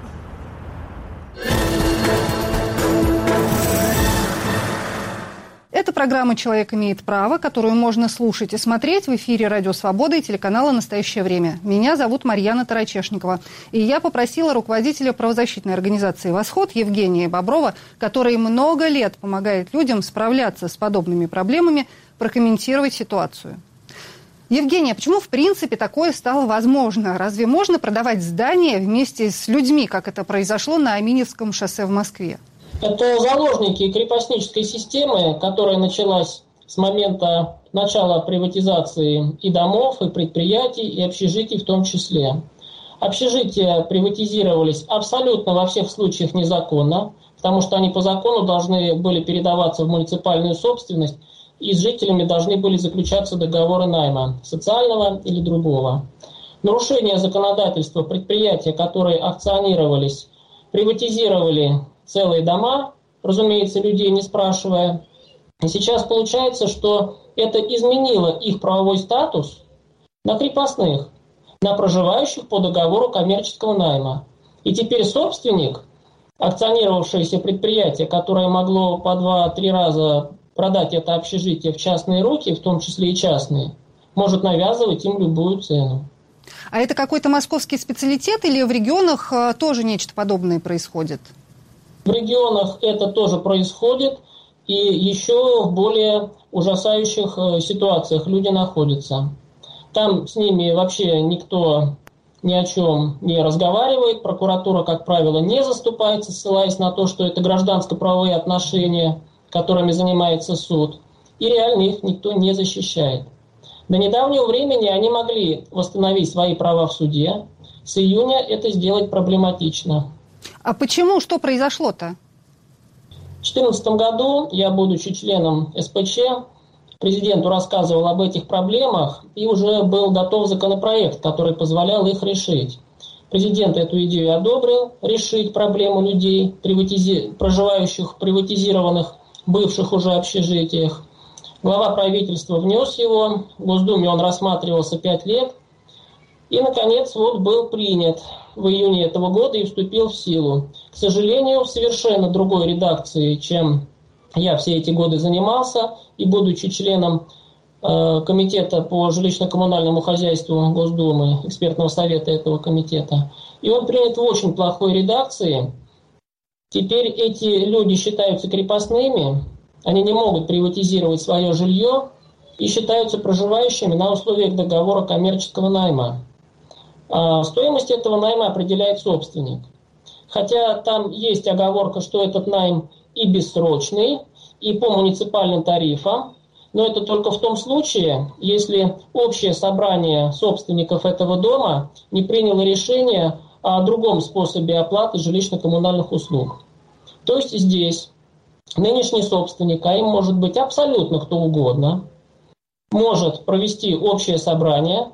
Speaker 1: Это программа «Человек имеет право», которую можно слушать и смотреть в эфире «Радио Свобода» и телеканала «Настоящее время». Меня зовут Марьяна Тарачешникова. И я попросила руководителя правозащитной организации «Восход» Евгения Боброва, который много лет помогает людям справляться с подобными проблемами, прокомментировать ситуацию. Евгения, а почему в принципе такое стало возможно? Разве можно продавать здания вместе с людьми, как это произошло на Аминевском шоссе в Москве?
Speaker 3: Это заложники крепостнической системы, которая началась с момента начала приватизации и домов, и предприятий, и общежитий в том числе. Общежития приватизировались абсолютно во всех случаях незаконно, потому что они по закону должны были передаваться в муниципальную собственность, и с жителями должны были заключаться договоры найма, социального или другого. Нарушение законодательства предприятия, которые акционировались, приватизировали целые дома, разумеется, людей не спрашивая. И сейчас получается, что это изменило их правовой статус на крепостных, на проживающих по договору коммерческого найма. И теперь собственник, акционировавшееся предприятие, которое могло по два-три раза продать это общежитие в частные руки, в том числе и частные, может навязывать им любую цену.
Speaker 1: А это какой-то московский специалитет или в регионах тоже нечто подобное происходит?
Speaker 3: В регионах это тоже происходит, и еще в более ужасающих ситуациях люди находятся. Там с ними вообще никто ни о чем не разговаривает, прокуратура, как правило, не заступается, ссылаясь на то, что это гражданско-правовые отношения, которыми занимается суд, и реально их никто не защищает. До недавнего времени они могли восстановить свои права в суде, с июня это сделать проблематично.
Speaker 1: А почему? Что произошло-то?
Speaker 3: В две тысячи четырнадцатом году я, будучи членом эс пэ че, президенту рассказывал об этих проблемах, и уже был готов законопроект, который позволял их решить. Президент эту идею одобрил, решить проблему людей, приватизи... проживающих в приватизированных бывших уже общежитиях. Глава правительства внес его, в Госдуме он рассматривался пять лет, и, наконец, вот был принят в июне этого года и вступил в силу. К сожалению, в совершенно другой редакции, чем я все эти годы занимался, и будучи членом э, комитета по жилищно-коммунальному хозяйству Госдумы, экспертного совета этого комитета, и он принят в очень плохой редакции. Теперь эти люди считаются крепостными, они не могут приватизировать свое жилье и считаются проживающими на условиях договора коммерческого найма. А стоимость этого найма определяет собственник. Хотя там есть оговорка, что этот найм и бессрочный, и по муниципальным тарифам, но это только в том случае, если общее собрание собственников этого дома не приняло решение о другом способе оплаты жилищно-коммунальных услуг. То есть здесь нынешний собственник, а им может быть абсолютно кто угодно, может провести общее собрание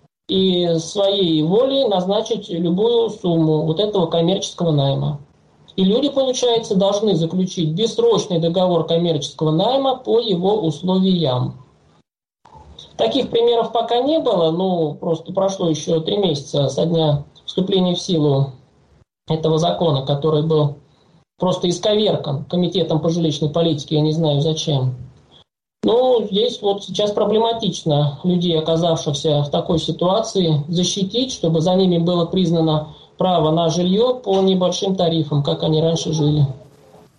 Speaker 3: и своей волей назначить любую сумму вот этого коммерческого найма. И люди, получается, должны заключить бессрочный договор коммерческого найма по его условиям. Таких примеров пока не было, ну, просто прошло еще три месяца со дня вступления в силу этого закона, который был просто исковеркан Комитетом по жилищной политике, я не знаю зачем. Но здесь вот сейчас проблематично людей, оказавшихся в такой ситуации, защитить, чтобы за ними было признано право на жилье по небольшим тарифам, как они раньше жили.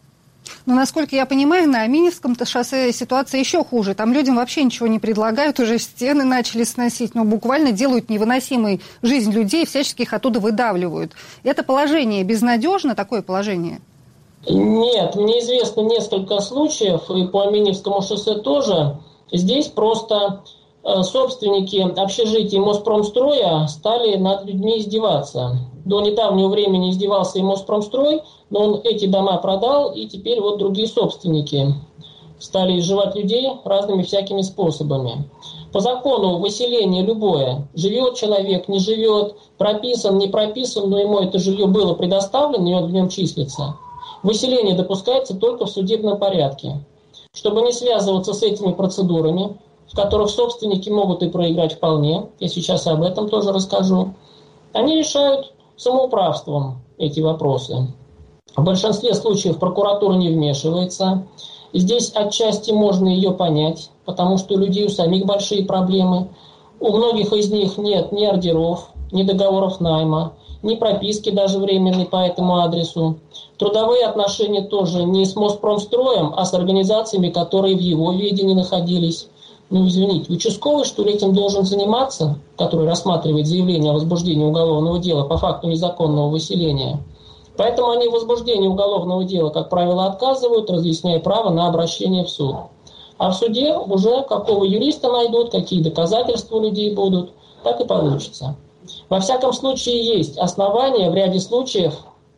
Speaker 1: Но, насколько я понимаю, на Миневском-то шоссе ситуация еще хуже. Там людям вообще ничего не предлагают, уже стены начали сносить, но буквально делают невыносимой жизнь людей, всячески их оттуда выдавливают. Это положение безнадежно, такое положение?
Speaker 3: Нет, мне известно несколько случаев, и по Миневскому шоссе тоже. Здесь просто собственники общежитий Моспромстроя стали над людьми издеваться. До недавнего времени издевался и Моспромстрой, но он эти дома продал, и теперь вот другие собственники стали изживать людей разными всякими способами. По закону выселение любое. Живет человек, не живет, прописан, не прописан, но ему это жилье было предоставлено, и он в нем числится. Выселение допускается только в судебном порядке. Чтобы не связываться с этими процедурами, в которых собственники могут и проиграть вполне, я сейчас об этом тоже расскажу, они решают самоуправством эти вопросы. В большинстве случаев прокуратура не вмешивается. Здесь отчасти можно ее понять, потому что у людей у самих большие проблемы. У многих из них нет ни ордеров, ни договоров найма, ни прописки даже временной по этому адресу. Трудовые отношения тоже не с Моспромстроем, а с организациями, которые в его ведении находились. Ну, извините, участковый, что ли, этим должен заниматься, который рассматривает заявление о возбуждении уголовного дела по факту незаконного выселения. Поэтому они в возбуждении уголовного дела, как правило, отказывают, разъясняя право на обращение в суд. А в суде уже какого юриста найдут, какие доказательства у людей будут, так и получится. Во всяком случае, есть основания в ряде случаев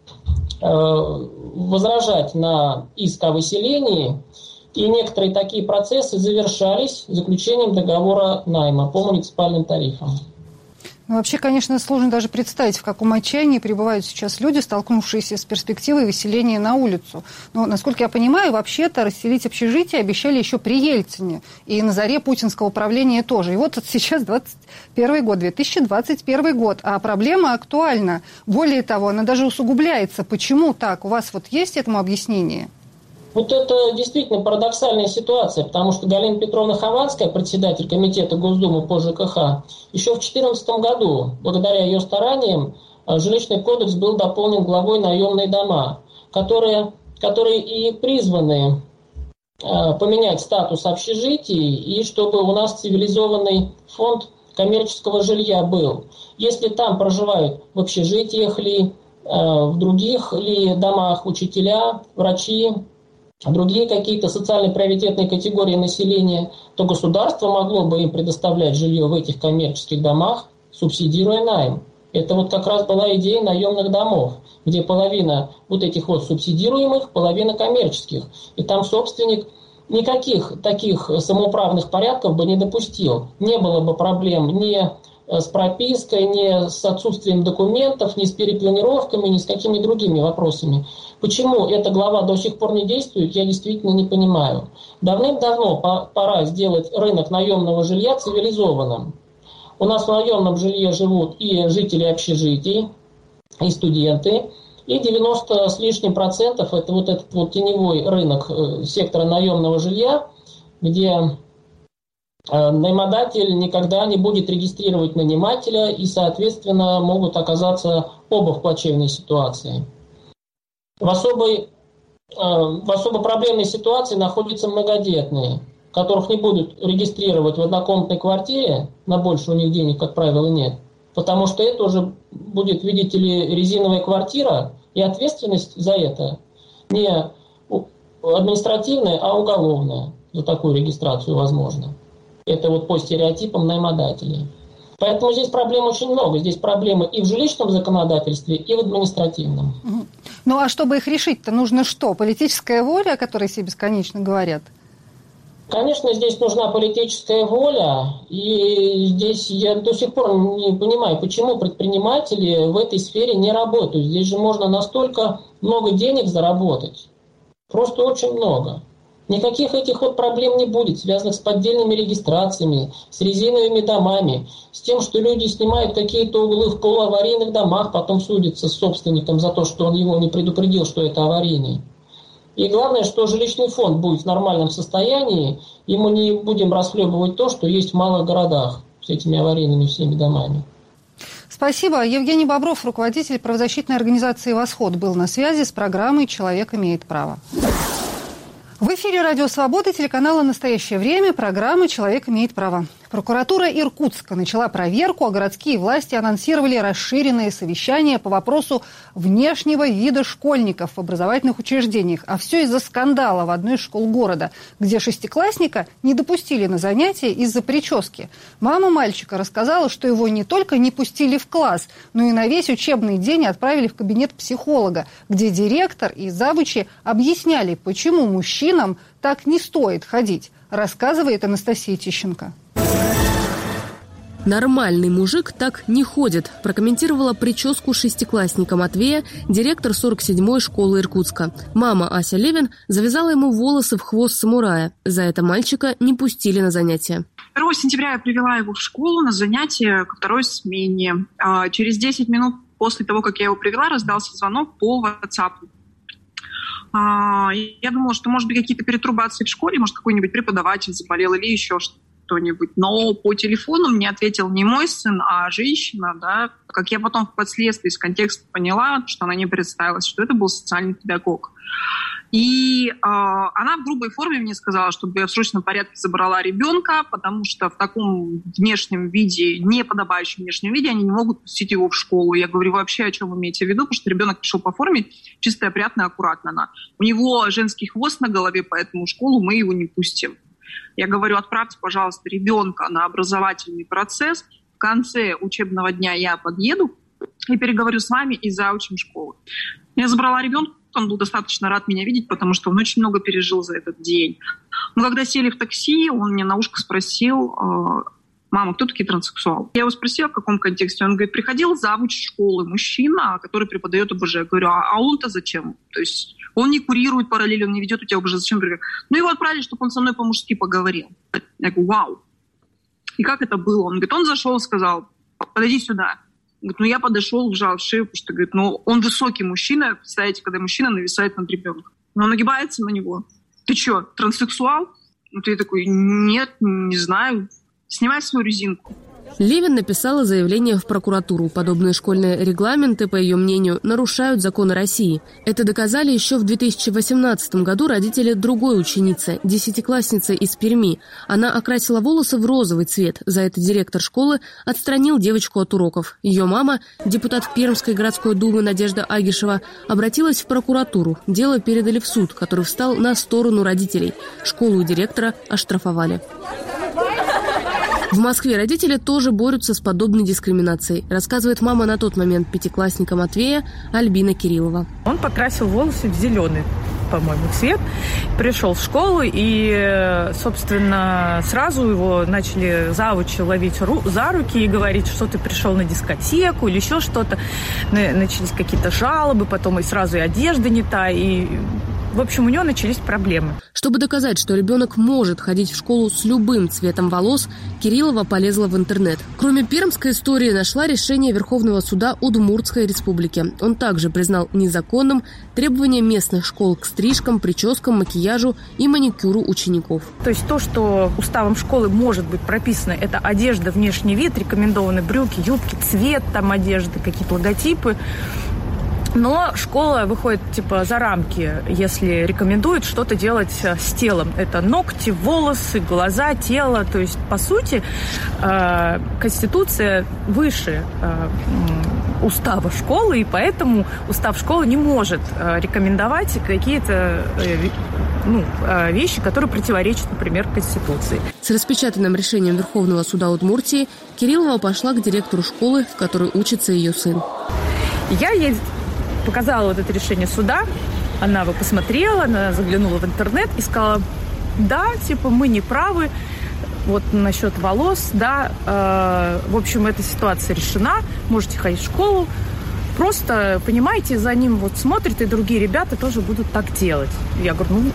Speaker 3: э, возражать на иск о выселении, и некоторые такие процессы завершались заключением договора найма по муниципальным тарифам.
Speaker 1: Ну, вообще, конечно, сложно даже представить, в каком отчаянии пребывают сейчас люди, столкнувшиеся с перспективой выселения на улицу. Но, насколько я понимаю, вообще-то расселить общежитие обещали еще при Ельцине. И на заре путинского правления тоже. И вот сейчас двадцать первый год, две тысячи двадцать первый год. А проблема актуальна. Более того, она даже усугубляется. Почему так? У вас вот есть этому объяснение?
Speaker 3: Вот это действительно парадоксальная ситуация, потому что Галина Петровна Хованская, председатель комитета Госдумы по ЖКХ, еще в две тысячи четырнадцатом году, благодаря ее стараниям, жилищный кодекс был дополнен главой «Наемные дома», которые, которые и призваны поменять статус общежитий, и чтобы у нас цивилизованный фонд коммерческого жилья был. Если там проживают в общежитиях ли, в других ли домах учителя, врачи, другие какие-то социально приоритетные категории населения, то государство могло бы им предоставлять жилье в этих коммерческих домах, субсидируя найм. Это вот как раз была идея наемных домов, где половина вот этих вот субсидируемых, половина коммерческих. И там собственник никаких таких самоуправных порядков бы не допустил. Не было бы проблем ни с пропиской, ни с отсутствием документов, ни с перепланировками, ни с какими другими вопросами. Почему эта глава до сих пор не действует, я действительно не понимаю. Давным-давно пора сделать рынок наемного жилья цивилизованным. У нас в наемном жилье живут и жители общежитий, и студенты, и девяносто с лишним процентов это вот этот вот теневой рынок сектора наемного жилья, где наймодатель никогда не будет регистрировать нанимателя, и, соответственно, могут оказаться оба в плачевной ситуации. В особой, в особо проблемной ситуации находятся многодетные, которых не будут регистрировать в однокомнатной квартире, на больше у них денег, как правило, нет, потому что это уже будет, видите ли, резиновая квартира, и ответственность за это не административная, а уголовная за такую регистрацию возможно. Это вот по стереотипам наймодателей. Поэтому здесь проблем очень много. Здесь проблемы и в жилищном законодательстве, и в административном.
Speaker 1: Ну а чтобы их решить-то нужно что? Политическая воля, о которой все бесконечно говорят?
Speaker 3: Конечно, здесь нужна политическая воля. И здесь я до сих пор не понимаю, почему предприниматели в этой сфере не работают. Здесь же можно настолько много денег заработать. Просто очень много. Никаких этих вот проблем не будет, связанных с поддельными регистрациями, с резиновыми домами, с тем, что люди снимают какие-то углы в полуаварийных домах, потом судятся с собственником за то, что он его не предупредил, что это аварийный. И главное, что жилищный фонд будет в нормальном состоянии, и мы не будем расхлебывать то, что есть в малых городах с этими аварийными всеми домами.
Speaker 1: Спасибо. Евгений Бобров, руководитель правозащитной организации «Восход», был на связи с программой «Человек имеет право». В эфире «Радио Свобода», телеканала «Настоящее время», программы «Человек имеет право». Прокуратура Иркутска начала проверку, а городские власти анонсировали расширенные совещания по вопросу внешнего вида школьников в образовательных учреждениях. А все из-за скандала в одной из школ города, где шестиклассника не допустили на занятия из-за прически. Мама мальчика рассказала, что его не только не пустили в класс, но и на весь учебный день отправили в кабинет психолога, где директор и завучи объясняли, почему мужчинам так не стоит ходить, рассказывает Анастасия Тищенко.
Speaker 2: «Нормальный мужик так не ходит», прокомментировала прическу шестиклассника Матвея директор сорок седьмой школы Иркутска. Мама Ася Левин завязала ему волосы в хвост самурая. За это мальчика не пустили на занятия.
Speaker 4: первого сентября я привела его в школу на занятия ко второй смене. Через десять минут после того, как я его привела, раздался звонок по WhatsApp. Я думала, что, может быть, какие-то перетрубации в школе, может, какой-нибудь преподаватель заболел или еще что-то. Что-нибудь. Но по телефону мне ответил не мой сын, а женщина, да, как я потом впоследствии из контекста поняла, что она не представилась, что это был социальный педагог. И э, она в грубой форме мне сказала, чтобы я в срочном порядке забрала ребенка, потому что в таком внешнем виде, неподобающем внешнем виде, они не могут пустить его в школу. Я говорю, вообще о чем вы имеете в виду, потому что ребенок пришел по форме чисто, опрятно, аккуратно. Она. У него женский хвост на голове, поэтому в школу мы его не пустим. Я говорю, отправьте, пожалуйста, ребенка на образовательный процесс. В конце учебного дня я подъеду и переговорю с вами и заучим школы. Я забрала ребенка, он был достаточно рад меня видеть, потому что он очень много пережил за этот день. Но когда сели в такси, он мне на ушко спросил, мама, кто такие транссексуалы? Я его спросила, в каком контексте. Он говорит, приходил завуч школы, мужчина, который преподает ОБЖ. Я говорю, а, а он-то зачем? То есть он не курирует параллели, он не ведет у тебя ОБЖ. Зачем? Ну, его отправили, чтобы он со мной по-мужски поговорил. Я говорю, вау. И как это было? Он говорит, он зашел и сказал, подойди сюда. Говорит, ну, я подошел, вжал в шею, потому что, говорит, ну, он высокий мужчина. Представляете, когда мужчина нависает над ребенком. Но он нагибается на него. Ты что, транссексуал? Ну, ты такой, нет, не знаю. Снимай свою резинку.
Speaker 2: Левин написала заявление в прокуратуру. Подобные школьные регламенты, по ее мнению, нарушают законы России. Это доказали еще в две тысячи восемнадцатом году родители другой ученицы, десятиклассницы из Перми. Она окрасила волосы в розовый цвет. За это директор школы отстранил девочку от уроков. Ее мама, депутат Пермской городской думы Надежда Агишева, обратилась в прокуратуру. Дело передали в суд, который встал на сторону родителей. Школу и директора оштрафовали. В Москве родители тоже борются с подобной дискриминацией, рассказывает мама на тот момент пятиклассника Матвея Альбина Кириллова.
Speaker 6: Он покрасил волосы в зеленый, по-моему, цвет, пришел в школу и, собственно, сразу его начали завучи ловить ру- за руки и говорить, что ты пришел на дискотеку или еще что-то. Начались какие-то жалобы, потом и сразу и одежда не та, и... В общем, у него начались проблемы.
Speaker 2: Чтобы доказать, что ребенок может ходить в школу с любым цветом волос, Кириллова полезла в интернет. Кроме пермской истории, нашла решение Верховного суда Удмуртской республики. Он также признал незаконным требования местных школ к стрижкам, прическам, макияжу и маникюру учеников.
Speaker 6: То есть то, что уставом школы может быть прописано, это одежда, внешний вид, рекомендованы брюки, юбки, цвет там одежды, какие-то логотипы. Но школа выходит типа за рамки, если рекомендует что-то делать с телом. Это ногти, волосы, глаза, тело. То есть, по сути, э, Конституция выше э, устава школы, и поэтому устав школы не может э, рекомендовать какие-то э, ну, э, вещи, которые противоречат, например, Конституции.
Speaker 2: С распечатанным решением Верховного суда Удмуртии Кириллова пошла к директору школы, в которой учится ее сын.
Speaker 6: Я ей показала вот это решение суда, она его посмотрела, она заглянула в интернет и сказала, да, типа, мы не правы, вот насчет волос, да, э, в общем, эта ситуация решена, можете ходить в школу, просто, понимаете, за ним вот смотрят, и другие ребята тоже будут так делать. Я говорю, ну,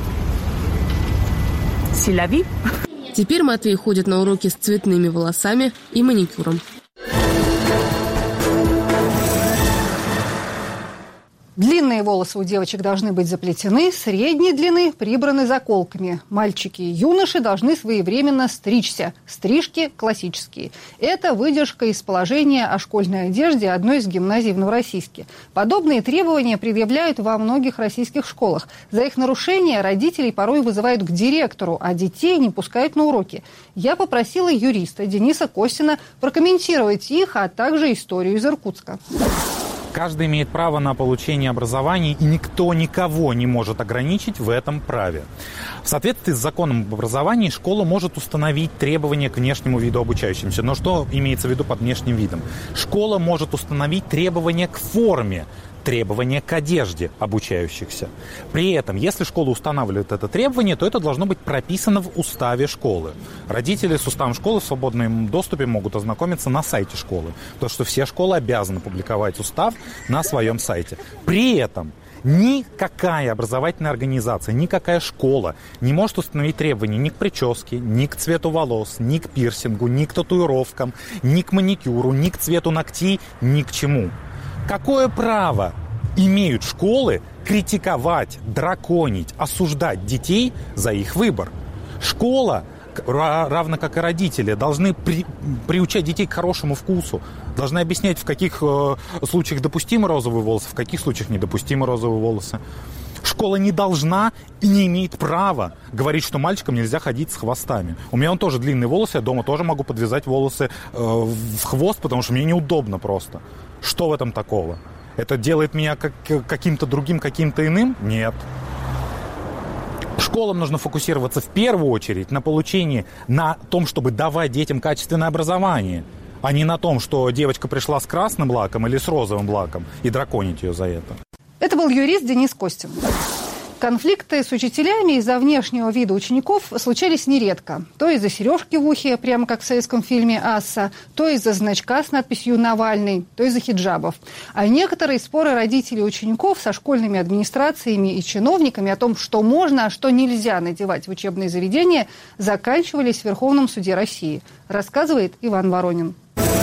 Speaker 6: селяви.
Speaker 2: Теперь Матвей ходит на уроки с цветными волосами и маникюром.
Speaker 1: Длинные волосы у девочек должны быть заплетены, средней длины прибраны заколками. Мальчики и юноши должны своевременно стричься. Стрижки классические. Это выдержка из положения о школьной одежде одной из гимназий в Новороссийске. Подобные требования предъявляют во многих российских школах. За их нарушение родителей порой вызывают к директору, а детей не пускают на уроки. Я попросила юриста Дениса Костина прокомментировать их, а также историю из Иркутска.
Speaker 7: Каждый имеет право на получение образования, и никто никого не может ограничить в этом праве. В соответствии с законом об образовании школа может установить требования к внешнему виду обучающимся. Но что имеется в виду под внешним видом? Школа может установить требования к форме, требования к одежде обучающихся. При этом, если школа устанавливает это требование, то это должно быть прописано в уставе школы. Родители с уставом школы в свободном доступе могут ознакомиться на сайте школы, потому что все школы обязаны публиковать устав на своем сайте. При этом никакая образовательная организация, никакая школа не может установить требования ни к прическе, ни к цвету волос, ни к пирсингу, ни к татуировкам, ни к маникюру, ни к цвету ногтей, ни к чему. Какое право имеют школы критиковать, драконить, осуждать детей за их выбор? Школа, равно как и родители, должны при, приучать детей к хорошему вкусу, должны объяснять, в каких э, случаях допустимы розовые волосы, в каких случаях недопустимы розовые волосы. Школа не должна и не имеет права говорить, что мальчикам нельзя ходить с хвостами. У меня он тоже длинные волосы, я дома тоже могу подвязать волосы э, в хвост, потому что мне неудобно просто. Что в этом такого? Это делает меня как, каким-то другим, каким-то иным? Нет. Школам нужно фокусироваться в первую очередь на получении, на том, чтобы давать детям качественное образование, а не на том, что девочка пришла с красным лаком или с розовым лаком и драконить ее за это.
Speaker 1: Это был юрист Денис Костин. Конфликты с учителями из-за внешнего вида учеников случались нередко. То из-за сережки в ухе, прямо как в советском фильме «Асса», то из-за значка с надписью «Навальный», то из-за хиджабов. А некоторые споры родителей и учеников со школьными администрациями и чиновниками о том, что можно, а что нельзя надевать в учебные заведения, заканчивались в Верховном суде России, рассказывает Иван Воронин.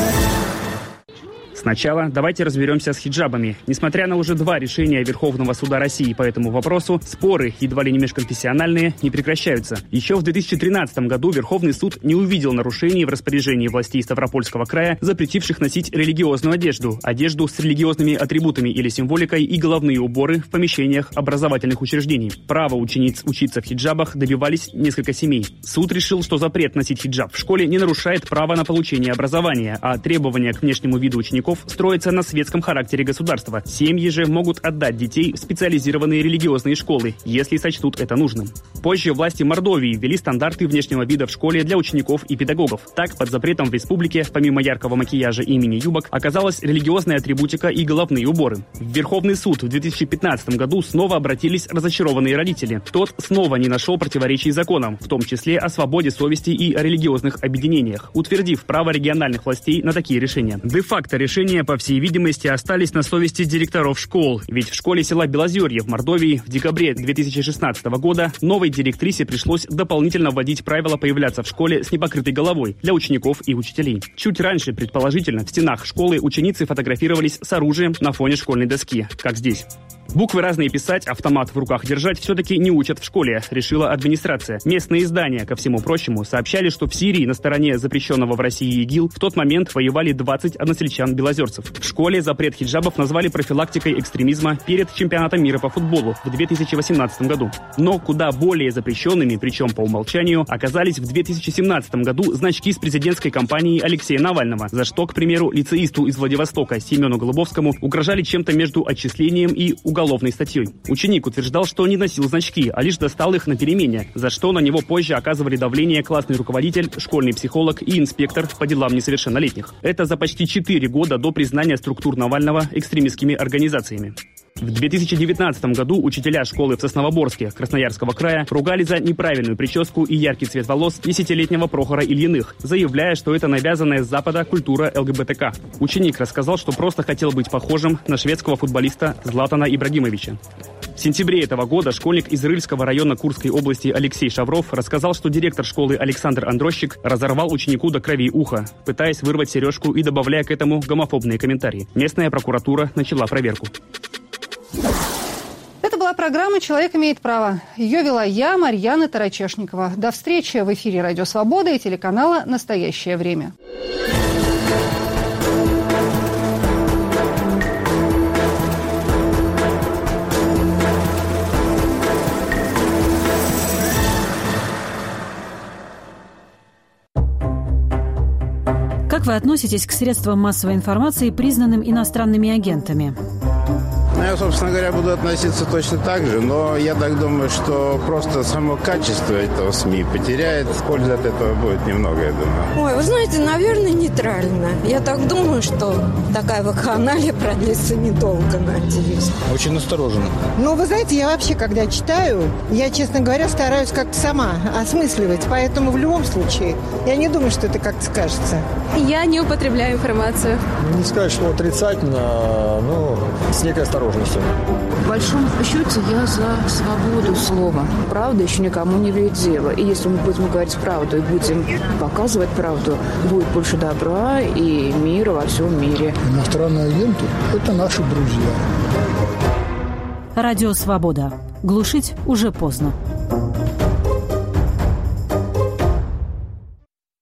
Speaker 22: Сначала давайте разберемся с хиджабами. Несмотря на уже два решения Верховного суда России по этому вопросу, споры, едва ли не межконфессиональные, не прекращаются. Еще в две тысячи тринадцатом году Верховный суд не увидел нарушений в распоряжении властей Ставропольского края, запретивших носить религиозную одежду, одежду с религиозными атрибутами или символикой и головные уборы в помещениях образовательных учреждений. Право учениц учиться в хиджабах добивались несколько семей. Суд решил, что запрет носить хиджаб в школе не нарушает право на получение образования, а требования к внешнему виду учеников строится на светском характере государства. Семьи же могут отдать детей в специализированные религиозные школы, если сочтут это нужным. Позже власти Мордовии ввели стандарты внешнего вида в школе для учеников и педагогов. Так, под запретом в республике, помимо яркого макияжа и мини-юбок, оказалась религиозная атрибутика и головные уборы. В Верховный суд в две тысячи пятнадцатом году снова обратились разочарованные родители. Тот снова не нашел противоречий законам, в том числе о свободе совести и о религиозных объединениях, утвердив право региональных властей на такие решения. Де-факто решения, по всей видимости, остались на совести директоров школ. Ведь в школе села Белозерье в Мордовии в декабре две тысячи шестнадцатого года новой директрисе пришлось дополнительно вводить правила появляться в школе с непокрытой головой для учеников и учителей. Чуть раньше, предположительно, в стенах школы ученицы фотографировались с оружием на фоне школьной доски, как здесь. Буквы разные писать, автомат в руках держать все-таки не учат в школе, решила администрация. Местные издания, ко всему прочему, сообщали, что в Сирии на стороне запрещенного в России ИГИЛ в тот момент воевали двадцать односельчан-белозерцев. В школе запрет хиджабов назвали профилактикой экстремизма перед чемпионатом мира по футболу в две тысячи восемнадцатом году. Но куда более запрещенными, причем по умолчанию, оказались в две тысячи семнадцатом году значки с президентской кампанией Алексея Навального, за что, к примеру, лицеисту из Владивостока Семену Голубовскому угрожали чем-то между отчислением и уголовной уголовной статьей. Ученик утверждал, что не носил значки, а лишь достал их на перемене, за что на него позже оказывали давление классный руководитель, школьный психолог и инспектор по делам несовершеннолетних. Это за почти четыре года до признания структур Навального экстремистскими организациями. В две тысячи девятнадцатом году учителя школы в Сосновоборске Красноярского края ругали за неправильную прическу и яркий цвет волос десятилетнего Прохора Ильиных, заявляя, что это навязанная с Запада культура ЛГБТК. Ученик рассказал, что просто хотел быть похожим на шведского футболиста Златана Ибрагимовича. В сентябре этого года школьник из Рыльского района Курской области Алексей Шавров рассказал, что директор школы Александр Андрощик разорвал ученику до крови ухо, пытаясь вырвать сережку и добавляя к этому гомофобные комментарии. Местная прокуратура начала проверку.
Speaker 1: была программа «Человек имеет право». Ее вела я, Марьяна Тарачешникова. До встречи в эфире «Радио Свобода» и телеканала «Настоящее время».
Speaker 8: Как вы относитесь к средствам массовой информации, признанным иностранными агентами?
Speaker 17: Я, собственно говоря, буду относиться точно так же, но я так думаю, что просто само качество этого СМИ потеряет, пользы от этого будет немного, я думаю.
Speaker 9: Ой, вы знаете, наверное, нейтрально. Я так думаю, что такая вакханалия продлится недолго, надеюсь.
Speaker 10: Очень осторожно.
Speaker 11: Ну, вы знаете, я вообще, когда читаю, я, честно говоря, стараюсь как-то сама осмысливать, поэтому в любом случае я не думаю, что это как-то скажется.
Speaker 12: Я не употребляю информацию.
Speaker 10: Не сказать, что отрицательно, но с некой осторожностью.
Speaker 14: В большом счете я за свободу слова. Правда еще никому не вредила. И если мы будем говорить правду и будем показывать правду, будет больше добра и мира во всем мире.
Speaker 15: Иностранные агенты – это наши друзья.
Speaker 8: Радио «Свобода». Глушить уже поздно.